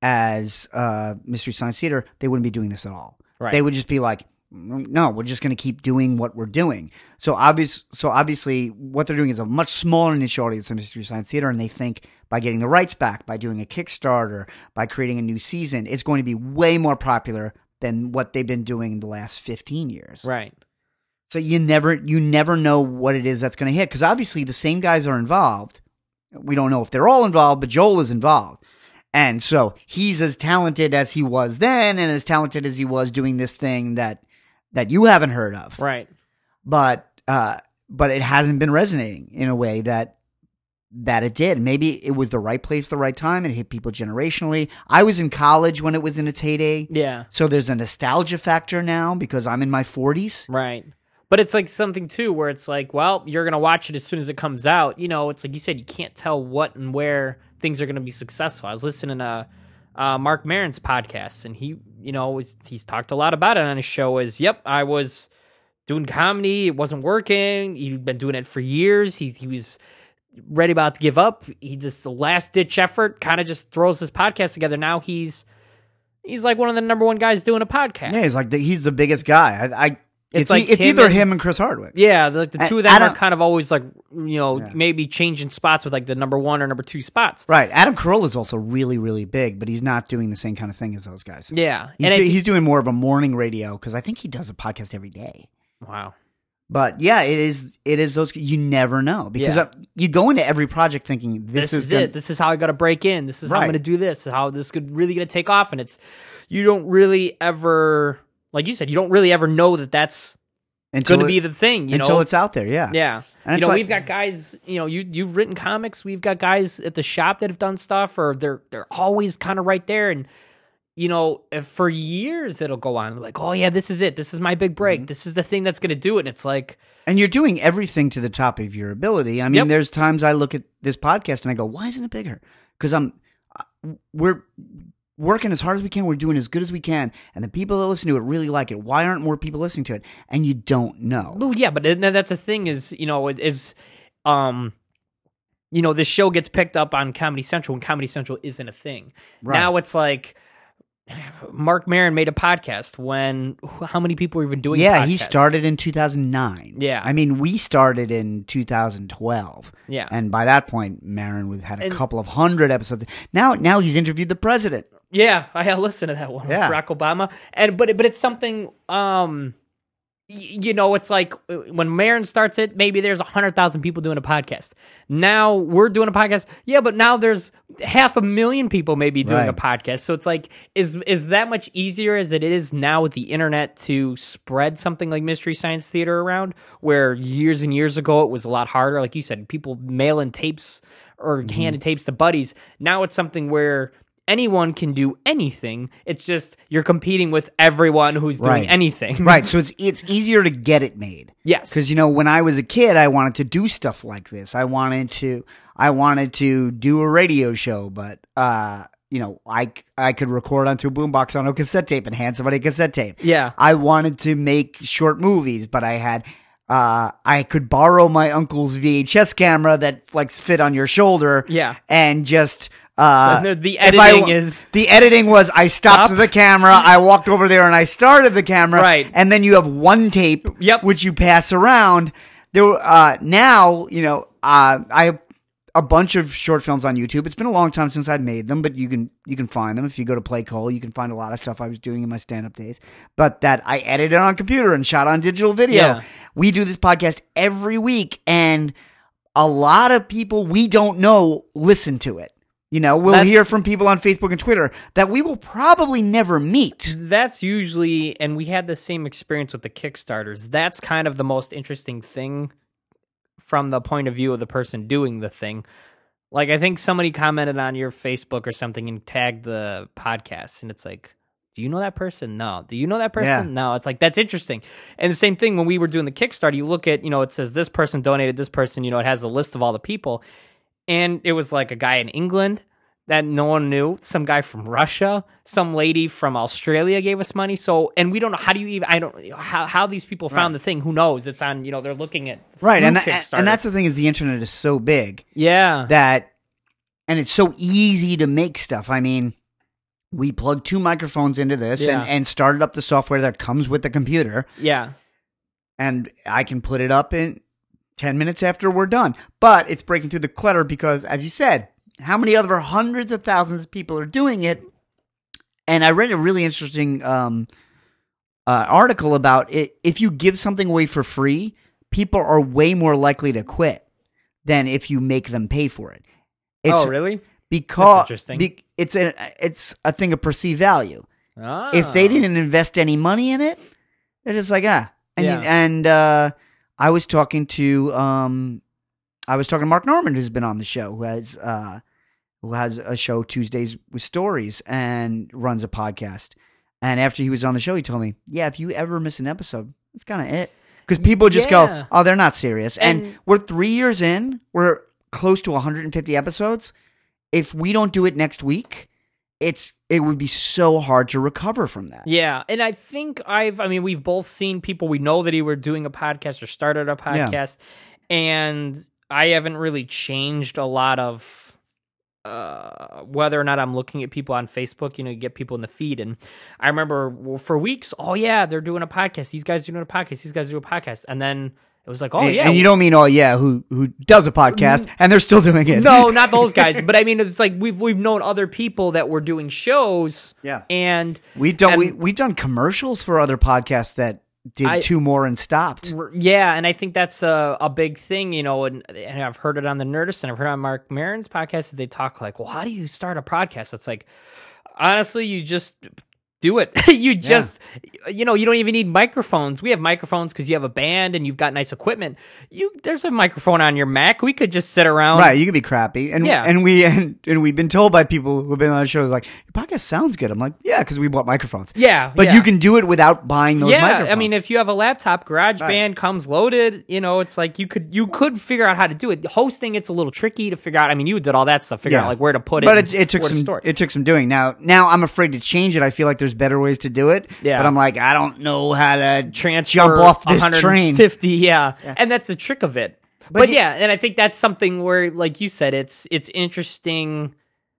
as Mystery Science Theater, they wouldn't be doing this at all. Right. They would just be like, no, we're just going to keep doing what we're doing. So obviously, what they're doing is a much smaller niche audience than Mystery Science Theater, and they think by getting the rights back, by doing a Kickstarter, by creating a new season, it's going to be way more popular than what they've been doing the last 15 years. Right. So you never know what it is that's going to hit, because obviously the same guys are involved. We don't know if they're all involved, but Joel is involved. And so he's as talented as he was then, and as talented as he was doing this thing that you haven't heard of. Right. But it hasn't been resonating in a way that it did. Maybe it was the right place, the right time, and it hit people generationally. I was in college when it was in its heyday. Yeah. So there's a nostalgia factor now because I'm in my 40s. Right. But it's like something too where it's like, well, you're going to watch it as soon as it comes out. You know, it's like you said, you can't tell what and where things are going to be successful. I was listening to Mark Maron's podcast, and he, you know, he's talked a lot about it on his show. I was doing comedy, it wasn't working. He'd been doing it for years. He was ready about to give up. He just the last ditch effort, kind of just throws his podcast together. Now he's like one of the number one guys doing a podcast. Yeah, he's the biggest guy. It's like either him and Chris Hardwick. Yeah, like the two of them Adam, are kind of always like, you know, maybe changing spots with like the number one or number two spots. Right. Adam Carolla is also really, really big, but he's not doing the same kind of thing as those guys. Yeah. He's doing more of a morning radio because I think he does a podcast every day. Wow. But yeah, it is those, you never know because you go into every project thinking this is it. This is how I got to break in. This is how I'm going to do this. How this could really going to take off. And you don't really ever, like you said, you don't really ever know that that's going to be the thing, until it's out there. Yeah. Yeah. And we've got guys, you've written comics. We've got guys at the shop that have done stuff, or they're always kind of right there. And, for years it'll go on like, oh yeah, this is it. This is my big break. Mm-hmm. This is the thing that's going to do it. And it's like, and you're doing everything to the top of your ability. I mean, there's times I look at this podcast and I go, why isn't it bigger? Because we're working as hard as we can. We're doing as good as we can. And the people that listen to it really like it. Why aren't more people listening to it? And you don't know. Well, yeah, but that's the thing is, this show gets picked up on Comedy Central and Comedy Central isn't a thing. Right. Now it's like Mark Maron made a podcast how many people were even doing podcasts? Yeah, he started in 2009. Yeah. I mean, we started in 2012. Yeah. And by that point, Maron had a couple of hundred episodes. Now he's interviewed the president. Yeah, I listened to that one with Barack Obama. But it's something, it's like when Maron starts it, maybe there's 100,000 people doing a podcast. Now we're doing a podcast. Yeah, but now there's 500,000 people maybe doing a podcast. So it's like, is that much easier as it is now with the internet to spread something like Mystery Science Theater around, where years and years ago it was a lot harder? Like you said, people mailing tapes or handing tapes to buddies. Now it's something where anyone can do anything. It's just you're competing with everyone who's doing anything. Right. So it's easier to get it made. Yes. Because when I was a kid, I wanted to do stuff like this. I wanted to do a radio show, but I could record onto a boombox on a cassette tape and hand somebody a cassette tape. Yeah. I wanted to make short movies, but I could borrow my uncle's VHS camera that fit on your shoulder. Yeah. And just the editing was I stopped the camera, I walked over there and I started the camera, right? And then you have one tape, which you pass around. Now I have a bunch of short films on YouTube. It's been a long time since I've made them, but you can find them if you go to Play Cole. You can find a lot of stuff I was doing in my stand-up days, but that I edited on computer and shot on digital video. Yeah. We do this podcast every week, and a lot of people we don't know listen to it. We'll hear from people on Facebook and Twitter that we will probably never meet. That's usually, and we had the same experience with the Kickstarters. That's kind of the most interesting thing from the point of view of the person doing the thing. Like, I think somebody commented on your Facebook or something and tagged the podcast, and it's like, do you know that person? No. Do you know that person? Yeah. No. It's like, that's interesting. And the same thing when we were doing the Kickstarter, you look at, it says this person donated, this person, it has a list of all the people. And it was like a guy in England that no one knew, some guy from Russia, some lady from Australia gave us money. So, and we don't know how these people found the thing. Who knows? It's on, they're looking at Kickstarter. And that's the thing is the internet is so big. Yeah. And it's so easy to make stuff. I mean, We plugged 2 microphones into this Yeah. and started up the software that comes with the computer. Yeah. And I can put it up in 10 minutes after we're done. But it's breaking through the clutter because, as you said, how many other hundreds of thousands of people are doing it? And I read a really interesting article about it. If you give something away for free, people are way more likely to quit than if you make them pay for it. Oh, really? Because That's interesting. it's a thing of perceived value. Oh. If they didn't invest any money in it, they're just like, ah. And Yeah. I was talking to Mark Norman, who's been on the show, who has a show Tuesdays with Stories and runs a podcast. And after he was on the show, he told me, yeah, if you ever miss an episode, that's kind of it. Because people just Yeah. go, oh, they're not serious. And And- we're 3 years in. We're close to 150 episodes. If we don't do it next week, it would be so hard to recover from that. Yeah, and I think we've both seen people we know that he were doing a podcast or started a podcast, and I haven't really changed a lot of whether or not I'm looking at people on Facebook. You get people in the feed, and I remember for weeks, oh yeah, they're doing a podcast. These guys are doing a podcast. These guys do a podcast, and then it was like, oh yeah, And you don't mean, oh yeah, who does a podcast and they're still doing it. no, not those guys. But I mean, it's like we've known other people that were doing shows. Yeah. And We've done commercials for other podcasts that did 2 more and stopped. yeah, and I think that's a big thing, and I've heard it on the Nerdist, and I've heard on Mark Maron's podcast that they talk like, well, how do you start a podcast? It's like, honestly, you just do it. You just, you don't even need microphones. We have microphones because you have a band and you've got nice equipment. There's a microphone on your Mac. We could just sit around. Right, you could be crappy. And Yeah. and we've been told by people who've been on the show, like, your podcast sounds good. I'm like, yeah, because we bought microphones. Yeah, But yeah. you can do it without buying those microphones. I mean, if you have a laptop, GarageBand comes loaded. It's like you could figure out how to do it. Hosting, it's a little tricky to figure out. I mean, you did all that stuff, figure out like where to put it. But and it took where to some store it took some doing. Now I'm afraid to change it. I feel like there's better ways to do it. Yeah. But I'm like, I don't know how to transfer jump off this train. 150, yeah. And that's the trick of it. But yeah. yeah, and I think that's something where, like you said, it's interesting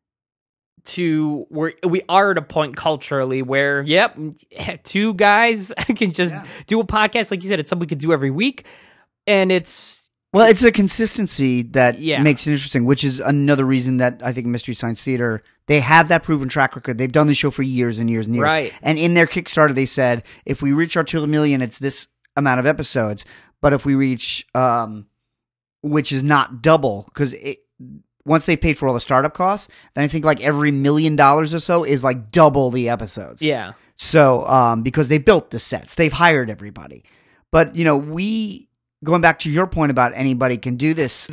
to where we are at a point culturally where, yep, 2 guys can just do a podcast. Like you said, it's something we could do every week. And it's Well, it's a consistency that Yeah. makes it interesting, which is another reason that I think Mystery Science Theater, they have that proven track record. They've done the show for years and years and years. Right. And in their Kickstarter, they said, if we reach our 2 million, it's this amount of episodes. But if we reach, which is not double, because once they paid for all the startup costs, then I think like every $1 million or so is like double the episodes. yeah. So, because they built the sets, they've hired everybody. But, going back to your point about anybody can do this,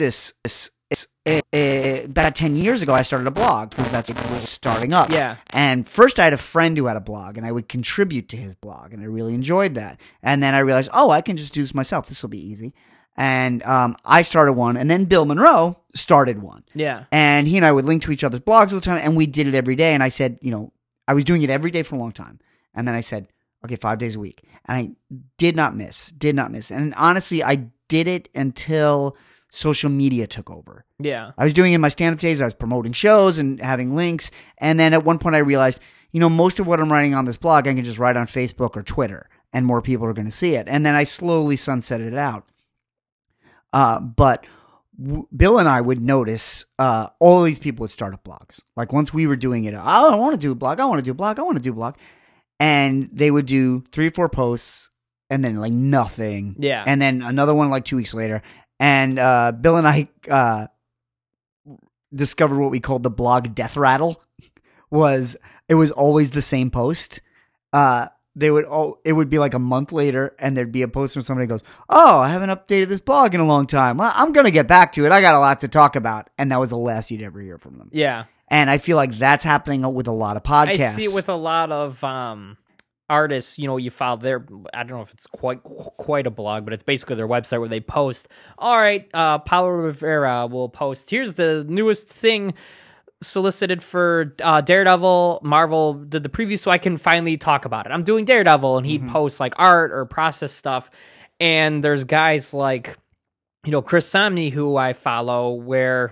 about 10 years ago, I started a blog because that's what was starting up. Yeah. And first I had a friend who had a blog and I would contribute to his blog and I really enjoyed that. And then I realized, I can just do this myself. This will be easy. And I started one, and then Bill Monroe started one. Yeah. And he and I would link to each other's blogs all the time, and we did it every day. And I said, I was doing it every day for a long time. And then I said, okay, 5 days a week. And I did not miss. And honestly, I did it until social media took over. Yeah. I was doing it in my stand-up days. I was promoting shows and having links. And then at one point I realized, most of what I'm writing on this blog, I can just write on Facebook or Twitter, and more people are going to see it. And then I slowly sunsetted it out. But Bill and I would notice all these people would start up blogs. Like once we were doing it, I want to do a blog. I want to do a blog. I want to do a blog. And they would do 3 or 4 posts and then like nothing. Yeah. And then another one like 2 weeks later. And Bill and I discovered what we called the blog death rattle. It was always the same post. It would be like a month later and there'd be a post from somebody who goes, I haven't updated this blog in a long time. Well, I'm going to get back to it. I got a lot to talk about. And that was the last you'd ever hear from them. Yeah. And I feel like that's happening with a lot of podcasts. I see it with a lot of artists. You follow their, I don't know if it's quite a blog, but it's basically their website where they post, all right, Paulo Rivera will post, here's the newest thing solicited for Daredevil. Marvel did the preview so I can finally talk about it. I'm doing Daredevil, and he'd post like art or process stuff. And there's guys like, Chris Samney, who I follow, where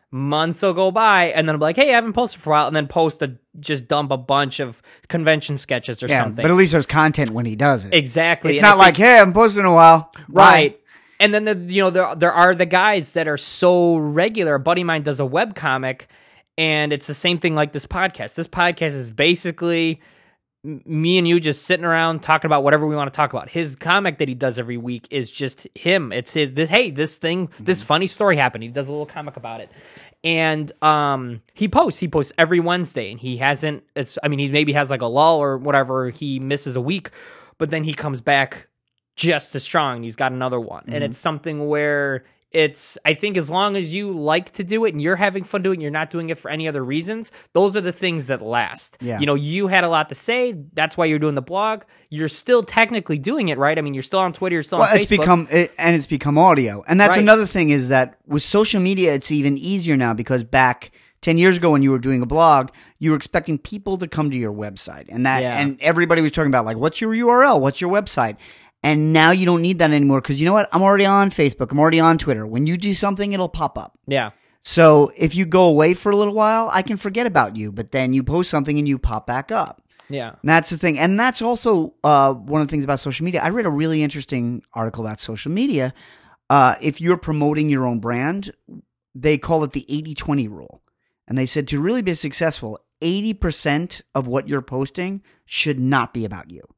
months will go by, and then I'll be like, hey, I haven't posted for a while, and then just dump a bunch of convention sketches or something. But at least there's content when he does it. Exactly. It's not like, hey, I haven't posted in a while. Right. And then there are the guys that are so regular. A buddy of mine does a webcomic, and it's the same thing like this podcast. This podcast is basically me and you just sitting around talking about whatever we want to talk about. His comic that he does every week is just him. It's this funny story happened. He does a little comic about it. And he posts every Wednesday, and he maybe has like a lull or whatever, he misses a week, but then he comes back just as strong, and he's got another one. And it's something where I think as long as you like to do it and you're having fun doing it, you're not doing it for any other reasons, those are the things that last. Yeah. You had a lot to say. That's why you're doing the blog. You're still technically doing it, right? I mean, you're still on Twitter, you're still on Facebook. It's become audio. And that's Right. another thing is that with social media, it's even easier now because back 10 years ago when you were doing a blog, you were expecting people to come to your website. And everybody was talking about like, what's your URL? What's your website? And now you don't need that anymore because you know what? I'm already on Facebook. I'm already on Twitter. When you do something, it'll pop up. Yeah. So if you go away for a little while, I can forget about you. But then you post something and you pop back up. Yeah. And that's the thing. And that's also one of the things about social media. I read a really interesting article about social media. If you're promoting your own brand, they call it the 80-20 rule. And they said to really be successful, 80% of what you're posting should not be about you.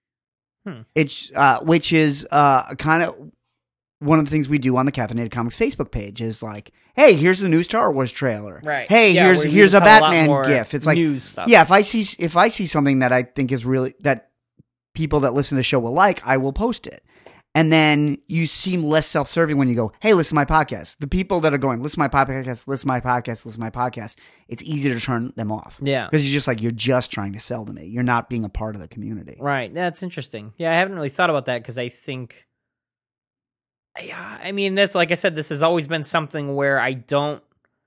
It's which is kind of one of the things we do on the Caffeinated Comics Facebook page is like, hey, here's the new Star Wars trailer. Right. Hey, Yeah, here's a lot Batman more GIF. It's like news stuff. Yeah, if I see something that I think is really that people that listen to the show will like, I will post it. And then you seem less self-serving when you go, hey, listen to my podcast. The people that are going, listen to my podcast, listen to my podcast, listen to my podcast, it's easy to turn them off. Yeah. Because you're just trying to sell to me. You're not being a part of the community. Right. That's interesting. Yeah, I haven't really thought about that because I think, that's like I said, this has always been something where I don't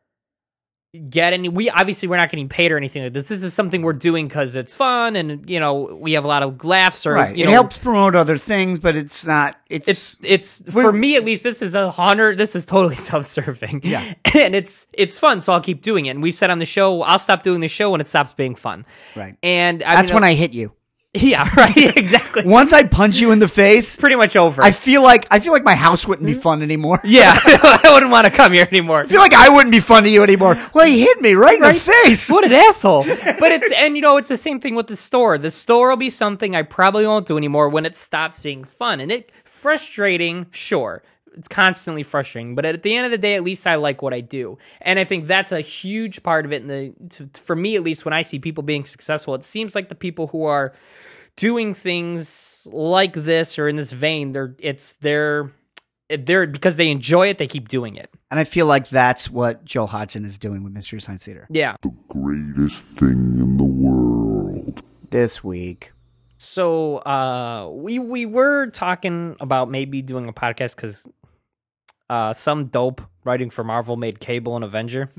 get any. We're not getting paid or anything like this. This is something we're doing because it's fun and, we have a lot of laughs or, Right. It helps promote other things, but it's not. It's for me at least. This is This is totally self-serving. Yeah, and it's fun, so I'll keep doing it. And we've said on the show, I'll stop doing the show when it stops being fun. Right. And that's when I hit you. Yeah. Right. Exactly. Once I punch you in the face, pretty much over. I feel like my house wouldn't be fun anymore. Yeah, I wouldn't want to come here anymore. I feel like I wouldn't be fun to you anymore. Well, he hit me right in the face. What an asshole. But it's the same thing with the store. The store will be something I probably won't do anymore when it stops being fun. And frustrating, sure. It's constantly frustrating, but at the end of the day, at least I like what I do. And I think that's a huge part of it. For me, at least, when I see people being successful, it seems like the people who are doing things like this or in this vein, they're because they enjoy it, they keep doing it. And I feel like that's what Joe Hodgson is doing with Mystery Science Theater. Yeah. The greatest thing in the world. This week. So we were talking about maybe doing a podcast because some dope writing for Marvel made Cable an Avenger.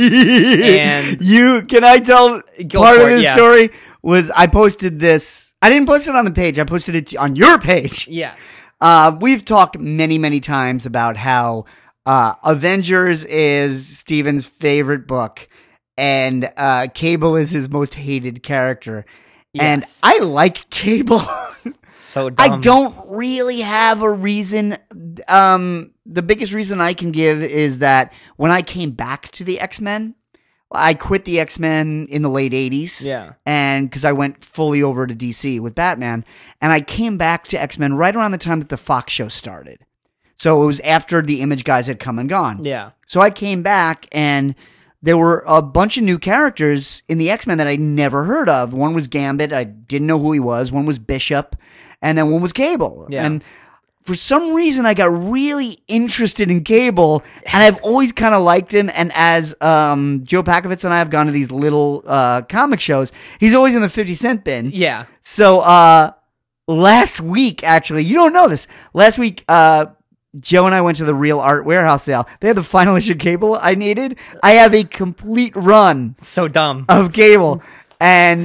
And can I tell part of this yeah. story was I posted this. I didn't post it on the page. I posted it on your page. Yes. We've talked many, many times about how Avengers is Steven's favorite book and Cable is his most hated character. Yes. And I like Cable. So dumb. I don't really have a reason. The biggest reason I can give is that when I came back to the X-Men, I quit the X-Men in the late 80s. Yeah. And because I went fully over to DC with Batman. And I came back to X-Men right around the time that the Fox show started. So it was after the Image guys had come and gone. Yeah. So I came back and there were a bunch of new characters in the X-Men that I'd never heard of. One was Gambit. I didn't know who he was. One was Bishop. And then one was Cable. Yeah. And for some reason, I got really interested in Cable. And I've always kind of liked him. And as Joe Pakovitz and I have gone to these little comic shows, he's always in the 50 cent bin. Yeah. So last week, actually, you don't know this. Last week, Joe and I went to the Real Art Warehouse sale. They had the final issue Cable I needed. I have a complete run So dumb. of Cable. And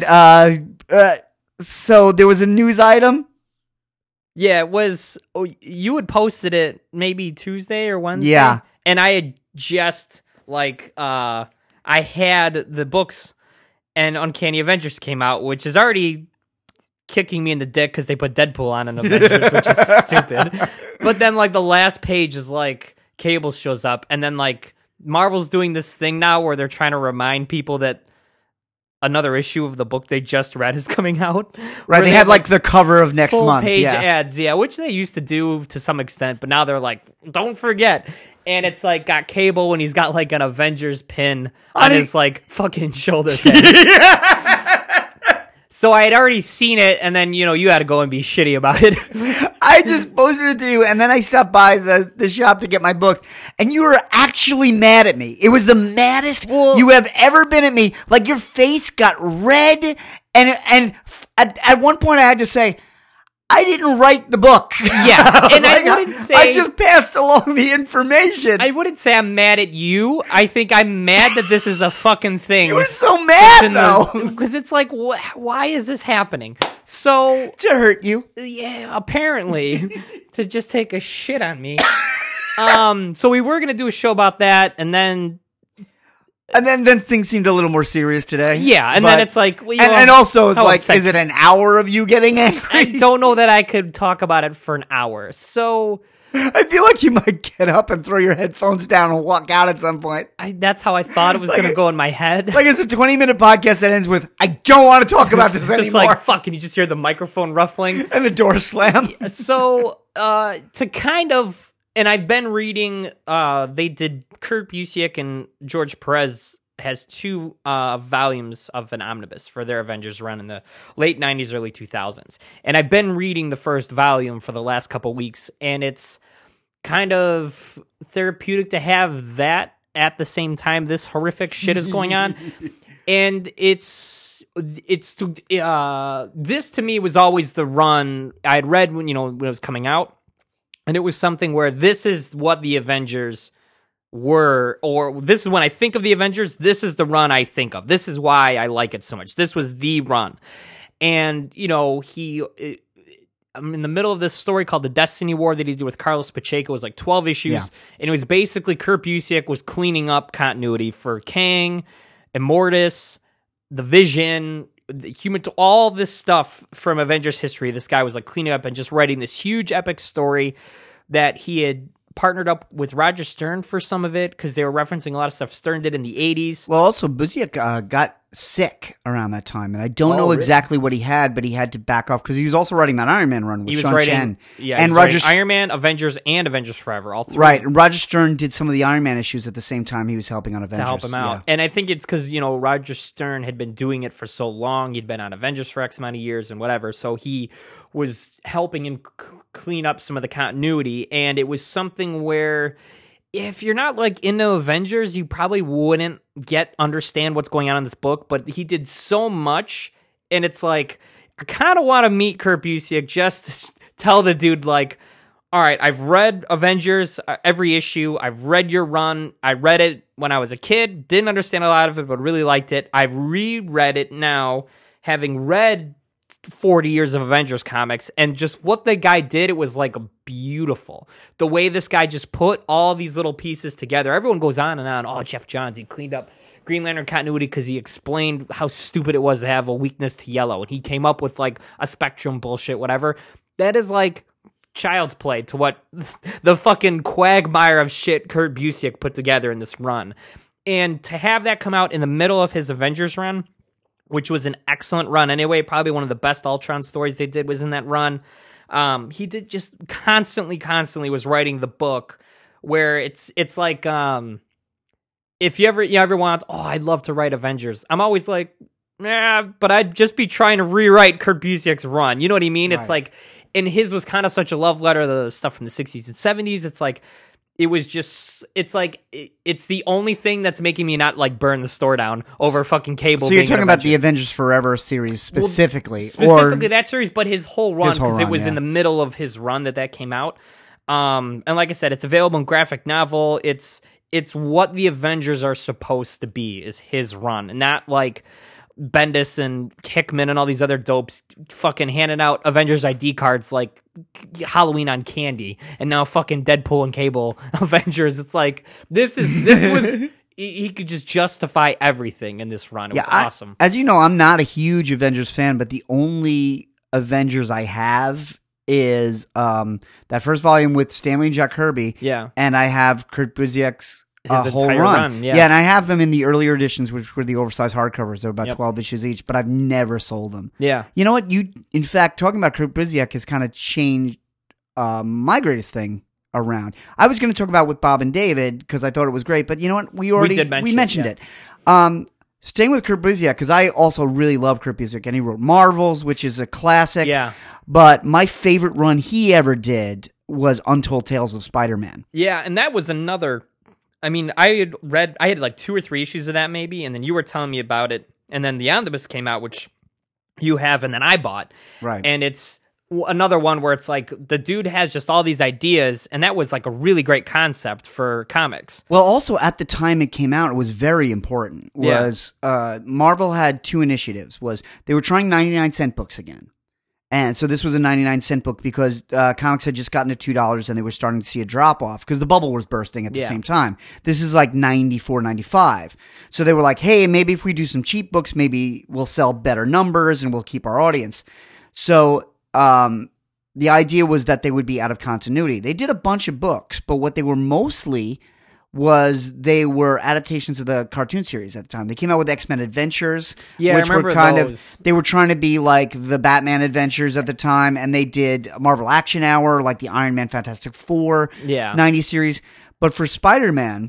so there was a news item. Yeah, it was. You had posted it maybe Tuesday or Wednesday. Yeah. And I had just like I had the books and Uncanny Avengers came out, which is already kicking me in the dick because they put Deadpool on in Avengers, which is stupid. But then like the last page is like Cable shows up, and then like Marvel's doing this thing now where they're trying to remind people that another issue of the book they just read is coming out. Right, they have like the cover of next full month. page ads, which they used to do to some extent, but now they're like, don't forget. And it's like got Cable and he's got like an Avengers pin on his like fucking shoulder thing. So I had already seen it, and then, you had to go and be shitty about it. I just posted it to you, and then I stopped by the shop to get my books, and you were actually mad at me. It was the maddest you have ever been at me. Like, your face got red, and at one point I had to say, I didn't write the book. Yeah, and like, I wouldn't say... I just passed along the information. I wouldn't say I'm mad at you. I think I'm mad that this is a fucking thing. You were so mad, though. Because it's like, why is this happening? So... To hurt you. Yeah, apparently. To just take a shit on me. So we were going to do a show about that, and then... And then things seemed a little more serious today. Yeah, and then it's like... Well, and also, it's like, is it an hour of you getting angry? I don't know that I could talk about it for an hour, so... I feel like you might get up and throw your headphones down and walk out at some point. That's how I thought it was going to go in my head. Like it's a 20-minute podcast that ends with, I don't want to talk about this anymore. Just like, fuck, and you just hear the microphone ruffling. And the door slam. So, to kind of... And I've been reading, they did, Kurt Busiek and George Perez has 2 volumes of an omnibus for their Avengers run in the late 90s, early 2000s. And I've been reading the first volume for the last couple weeks, and it's kind of therapeutic to have that at the same time this horrific shit is going on. And this to me was always the run I had read when it was coming out. And it was something where this is what the Avengers were, or this is when I think of the Avengers, this is the run I think of. This is why I like it so much. This was the run. And, I'm in the middle of this story called The Destiny War that he did with Carlos Pacheco. It was like 12 issues. Yeah. And it was basically Kurt Busiek was cleaning up continuity for Kang, Immortus, The Vision, all this stuff from Avengers history. This guy was like cleaning up and just writing this huge epic story that he had partnered up with Roger Stern for some of it because they were referencing a lot of stuff Stern did in the 80s. Well, also Busiek got sick around that time, and I don't know exactly what he had, but he had to back off because he was also writing that Iron Man run with Sean Chen. Yeah, and Roger Iron Man, Avengers, and Avengers Forever, all 3. Right, and Roger Stern did some of the Iron Man issues at the same time he was helping on Avengers. To help him out. Yeah. And I think it's because, Roger Stern had been doing it for so long. He'd been on Avengers for X amount of years and whatever, so he was helping him clean up some of the continuity, and it was something where if you're not like into Avengers, you probably wouldn't understand what's going on in this book, but he did so much, and it's like, I kind of want to meet Kurt Busiek just to tell the dude, like, all right, I've read Avengers, every issue, I've read your run, I read it when I was a kid, didn't understand a lot of it, but really liked it, I've reread it now, having read 40 years of Avengers comics, and just what the guy did, it was like beautiful. The way this guy just put all these little pieces together. Everyone goes on and on. Oh, Jeff Johns, he cleaned up Green Lantern continuity because he explained how stupid it was to have a weakness to yellow, and he came up with like a Spectrum bullshit, whatever. That is like child's play to what the fucking quagmire of shit Kurt Busiek put together in this run. And to have that come out in the middle of his Avengers run, which was an excellent run anyway, probably one of the best Ultron stories they did was in that run. He did just constantly was writing the book where it's like, if you ever want, I'd love to write Avengers. I'm always like, nah, but I'd just be trying to rewrite Kurt Busiek's run. You know what I mean? Right. It's like, and his was kind of such a love letter to the stuff from the 60s and 70s. It's like, it was just, it's like, it's the only thing that's making me not like burn the store down over fucking Cable. So you're talking about the Avengers Forever series specifically? Well, specifically that series, but his whole run, because it was in the middle of his run that came out. And like I said, it's available in graphic novel. It's what the Avengers are supposed to be, is his run, and not like Bendis and Hickman and all these other dopes fucking handing out Avengers ID cards like Halloween on candy, and now fucking Deadpool and Cable Avengers. It's like this was he could just justify everything in this run. It was awesome. As you know, I'm not a huge Avengers fan, but the only Avengers I have is that first volume with Stanley and Jack Kirby. Yeah. And I have Kurt Busiek's His whole entire run. yeah. And I have them in the earlier editions, which were the oversized hardcovers. They're about 12 issues each, but I've never sold them. Yeah. You know what? In fact, talking about Kurt Busiek has kind of changed my greatest thing around. I was going to talk about with Bob and David because I thought it was great, but you know what? We mentioned it. Staying with Kurt Busiek, because I also really love Kurt Busiek, and he wrote Marvels, which is a classic. Yeah. But my favorite run he ever did was Untold Tales of Spider-Man. Yeah, and that was another. I mean, I had like 2 or 3 issues of that maybe, and then you were telling me about it, and then the omnibus came out, which you have, and then I bought. Right. And it's another one where it's like the dude has just all these ideas, and that was like a really great concept for comics. Well, also at the time it came out, it was very important. Marvel had 2 initiatives. They were trying 99-cent books again. And so this was a 99-cent book because comics had just gotten to $2 and they were starting to see a drop-off because the bubble was bursting at the same time. This is like 94, 95. So they were like, hey, maybe if we do some cheap books, maybe we'll sell better numbers and we'll keep our audience. So the idea was that they would be out of continuity. They did a bunch of books, but what they were mostly they were adaptations of the cartoon series at the time. They came out with X-Men Adventures, which I remember those. They were trying to be like the Batman Adventures at the time, and they did Marvel Action Hour, like the Iron Man Fantastic Four 90 series. But for Spider-Man,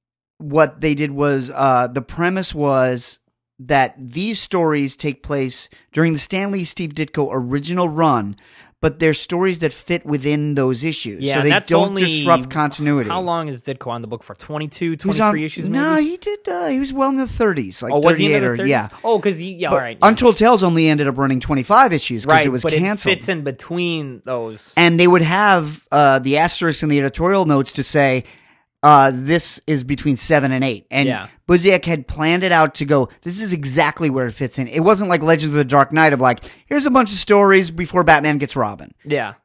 what they did was the premise was that these stories take place during the Stan Lee Steve Ditko original run, but they're stories that fit within those issues. Yeah, so they don't disrupt continuity. How long is Ditko on the book for? 22, 23 issues maybe? No, he did. He was well in the 30s. Like was he in the 38 30s? Yeah. Oh, because all right. Yeah. Untold Tales only ended up running 25 issues because it was canceled. It fits in between those. And they would have the asterisk in the editorial notes to say, this is between 7 and 8. And Busiek had planned it out to go, this is exactly where it fits in. It wasn't like Legends of the Dark Knight of like, here's a bunch of stories before Batman gets Robin. Yeah.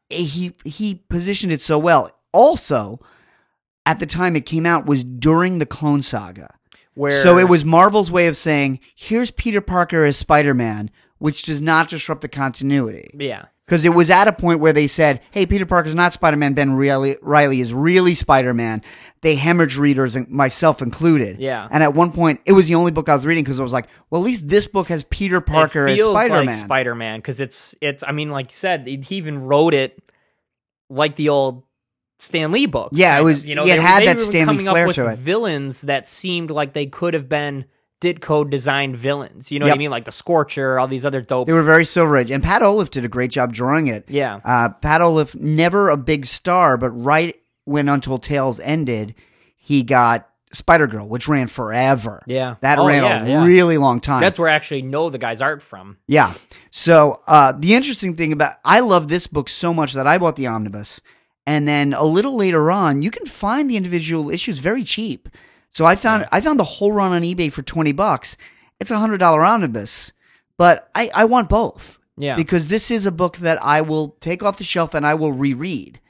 He positioned it so well. Also, at the time it came out was during the Clone Saga. So it was Marvel's way of saying, here's Peter Parker as Spider-Man, which does not disrupt the continuity. Yeah. Because it was at a point where they said, hey, Peter Parker's not Spider-Man, Ben Reilly is really Spider-Man. They hemorrhaged readers, myself included. Yeah. And at one point, it was the only book I was reading because I was like, well, at least this book has Peter Parker as Spider-Man. It feels like Spider-Man because it's. I mean, like you said, he even wrote it like the old Stan Lee books. Yeah, it was. You know, it had that were Stan Lee flair to it. Villains that seemed like they could have been Ditko designed villains. You know what I mean? Like the Scorcher, all these other dopes. They were very Silver Age. And Pat Olive did a great job drawing it. Yeah. Pat Olive, never a big star, but right when Untold Tales ended, he got Spider-Girl, which ran forever. Yeah. That ran a really long time. That's where I actually know the guy's art from. Yeah. So the interesting thing I love this book so much that I bought the omnibus. And then a little later on, you can find the individual issues very cheap. So I found the whole run on eBay for $20. It's a $100 omnibus, but I want both. Yeah. Because this is a book that I will take off the shelf and I will reread.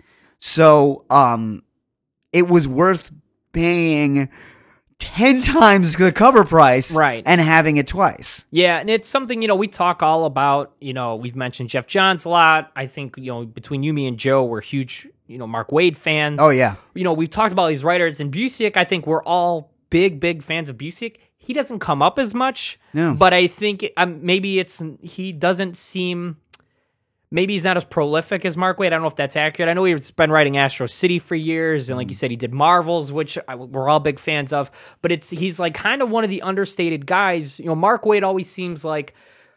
So it was worth paying 10 times the cover price and having it twice. Yeah, and it's something, we talk all about, we've mentioned Jeff Johns a lot. I think, between you, me, and Joe, we're huge, Mark Waid fans. Oh, yeah. We've talked about these writers, and Busiek, I think we're all big fans of Busiek. He doesn't come up as much, but I think maybe he doesn't seem... Maybe he's not as prolific as Mark Waid. I don't know if that's accurate. I know he's been writing Astro City for years, and like you said, he did Marvels, which we're all big fans of. But he's like kind of one of the understated guys. Mark Waid always seems like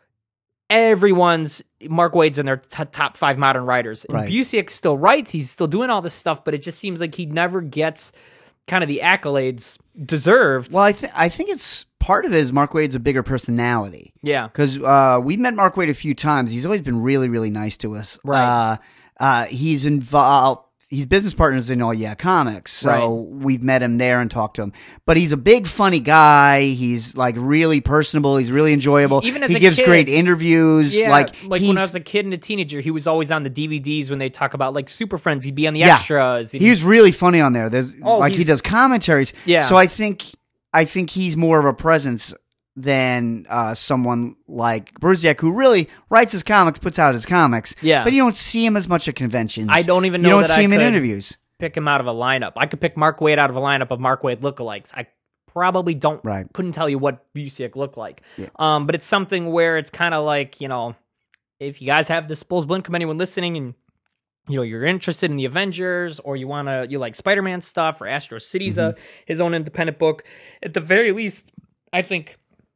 Mark Waid's in their top 5 modern writers. And Busiek still writes. He's still doing all this stuff, but it just seems like he never gets kind of the accolades deserved. Well, I think it's part of it is Mark Waid's a bigger personality. Yeah. Because we've met Mark Waid a few times. He's always been really, really nice to us. Right. He's involved. He's business partners in All Yeah Comics, so we've met him there and talked to him. But he's a big, funny guy. He's like really personable. He's really enjoyable. Even as he a gives kid, great interviews. Yeah, like when I was a kid and a teenager, he was always on the DVDs when they talk about like Super Friends. He'd be on the extras. He was really funny on there. He does commentaries. Yeah. So I think I think he's more of a presence than someone like Brusiak, who really writes his comics, puts out his comics. Yeah. But you don't see him as much at conventions. I don't even know You don't that see I him in could interviews. pick him out of a lineup. I could pick Mark Waid out of a lineup of Mark Waid lookalikes. I probably couldn't tell you what Busiek looked like. Yeah. But it's something where it's kind of like, if you guys have disposable income, anyone listening, and you're interested in the Avengers, or you like Spider-Man stuff, or Astro City's his own independent book, at the very least, I think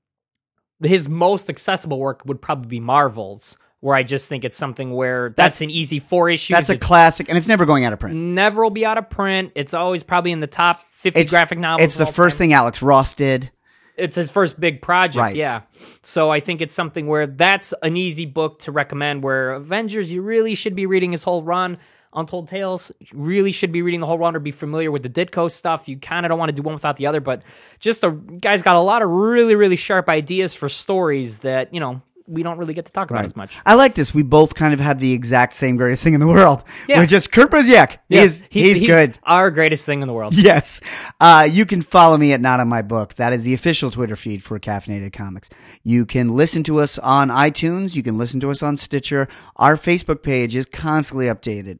his most accessible work would probably be Marvel's, where I just think it's something where that's an easy 4 issues. That's a classic, and it's never going out of print. Never will be out of print. It's always probably in the top 50 graphic novels. It's the first thing Alex Ross did. It's his first big project, Right. yeah. So I think it's something where that's an easy book to recommend, where Avengers, you really should be reading his whole run. Untold Tales, you really should be reading the whole run or be familiar with the Ditko stuff. You kind of don't want to do one without the other, but just guy's got a lot of really, really sharp ideas for stories that, we don't really get to talk about as much. I like this. We both kind of have the exact same greatest thing in the world. Yeah. Which is Kurt Busiek. Yes, He's good. Our greatest thing in the world. Yes. You can follow me at Not On My Book. That is the official Twitter feed for Caffeinated Comics. You can listen to us on iTunes. You can listen to us on Stitcher. Our Facebook page is constantly updated.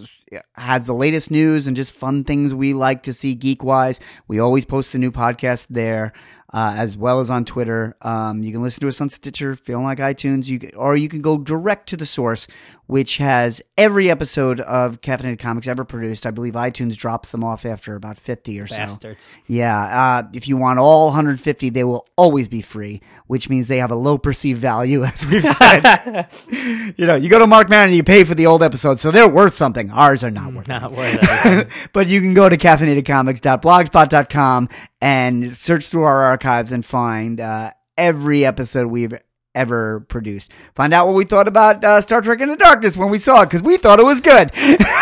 Has the latest news and just fun things we like to see geek-wise. We always post the new podcast there, as well as on Twitter. You can listen to us on Stitcher if you don't like iTunes. Or you can go direct to the source, which has every episode of Caffeinated Comics ever produced. I believe iTunes drops them off after about 50 or so. Bastards. Yeah. If you want all 150, they will always be free, which means they have a low perceived value, as we've said. You go to Mark Maron and you pay for the old episodes, so they're worth something. Ours are not worth Not worth it. But you can go to caffeinatedcomics.blogspot.com and search through our archives and find every episode we've ever produced. Find out what we thought about Star Trek Into Darkness when we saw it, because we thought it was good.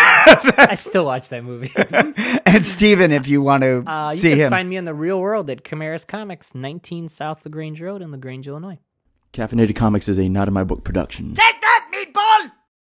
I still watch that movie. And Steven, if you want to see you can him. find me in the real world at Chimeras Comics, 19 South LaGrange Road in LaGrange, Illinois. Caffeinated Comics is a Not In My Book production. Take that,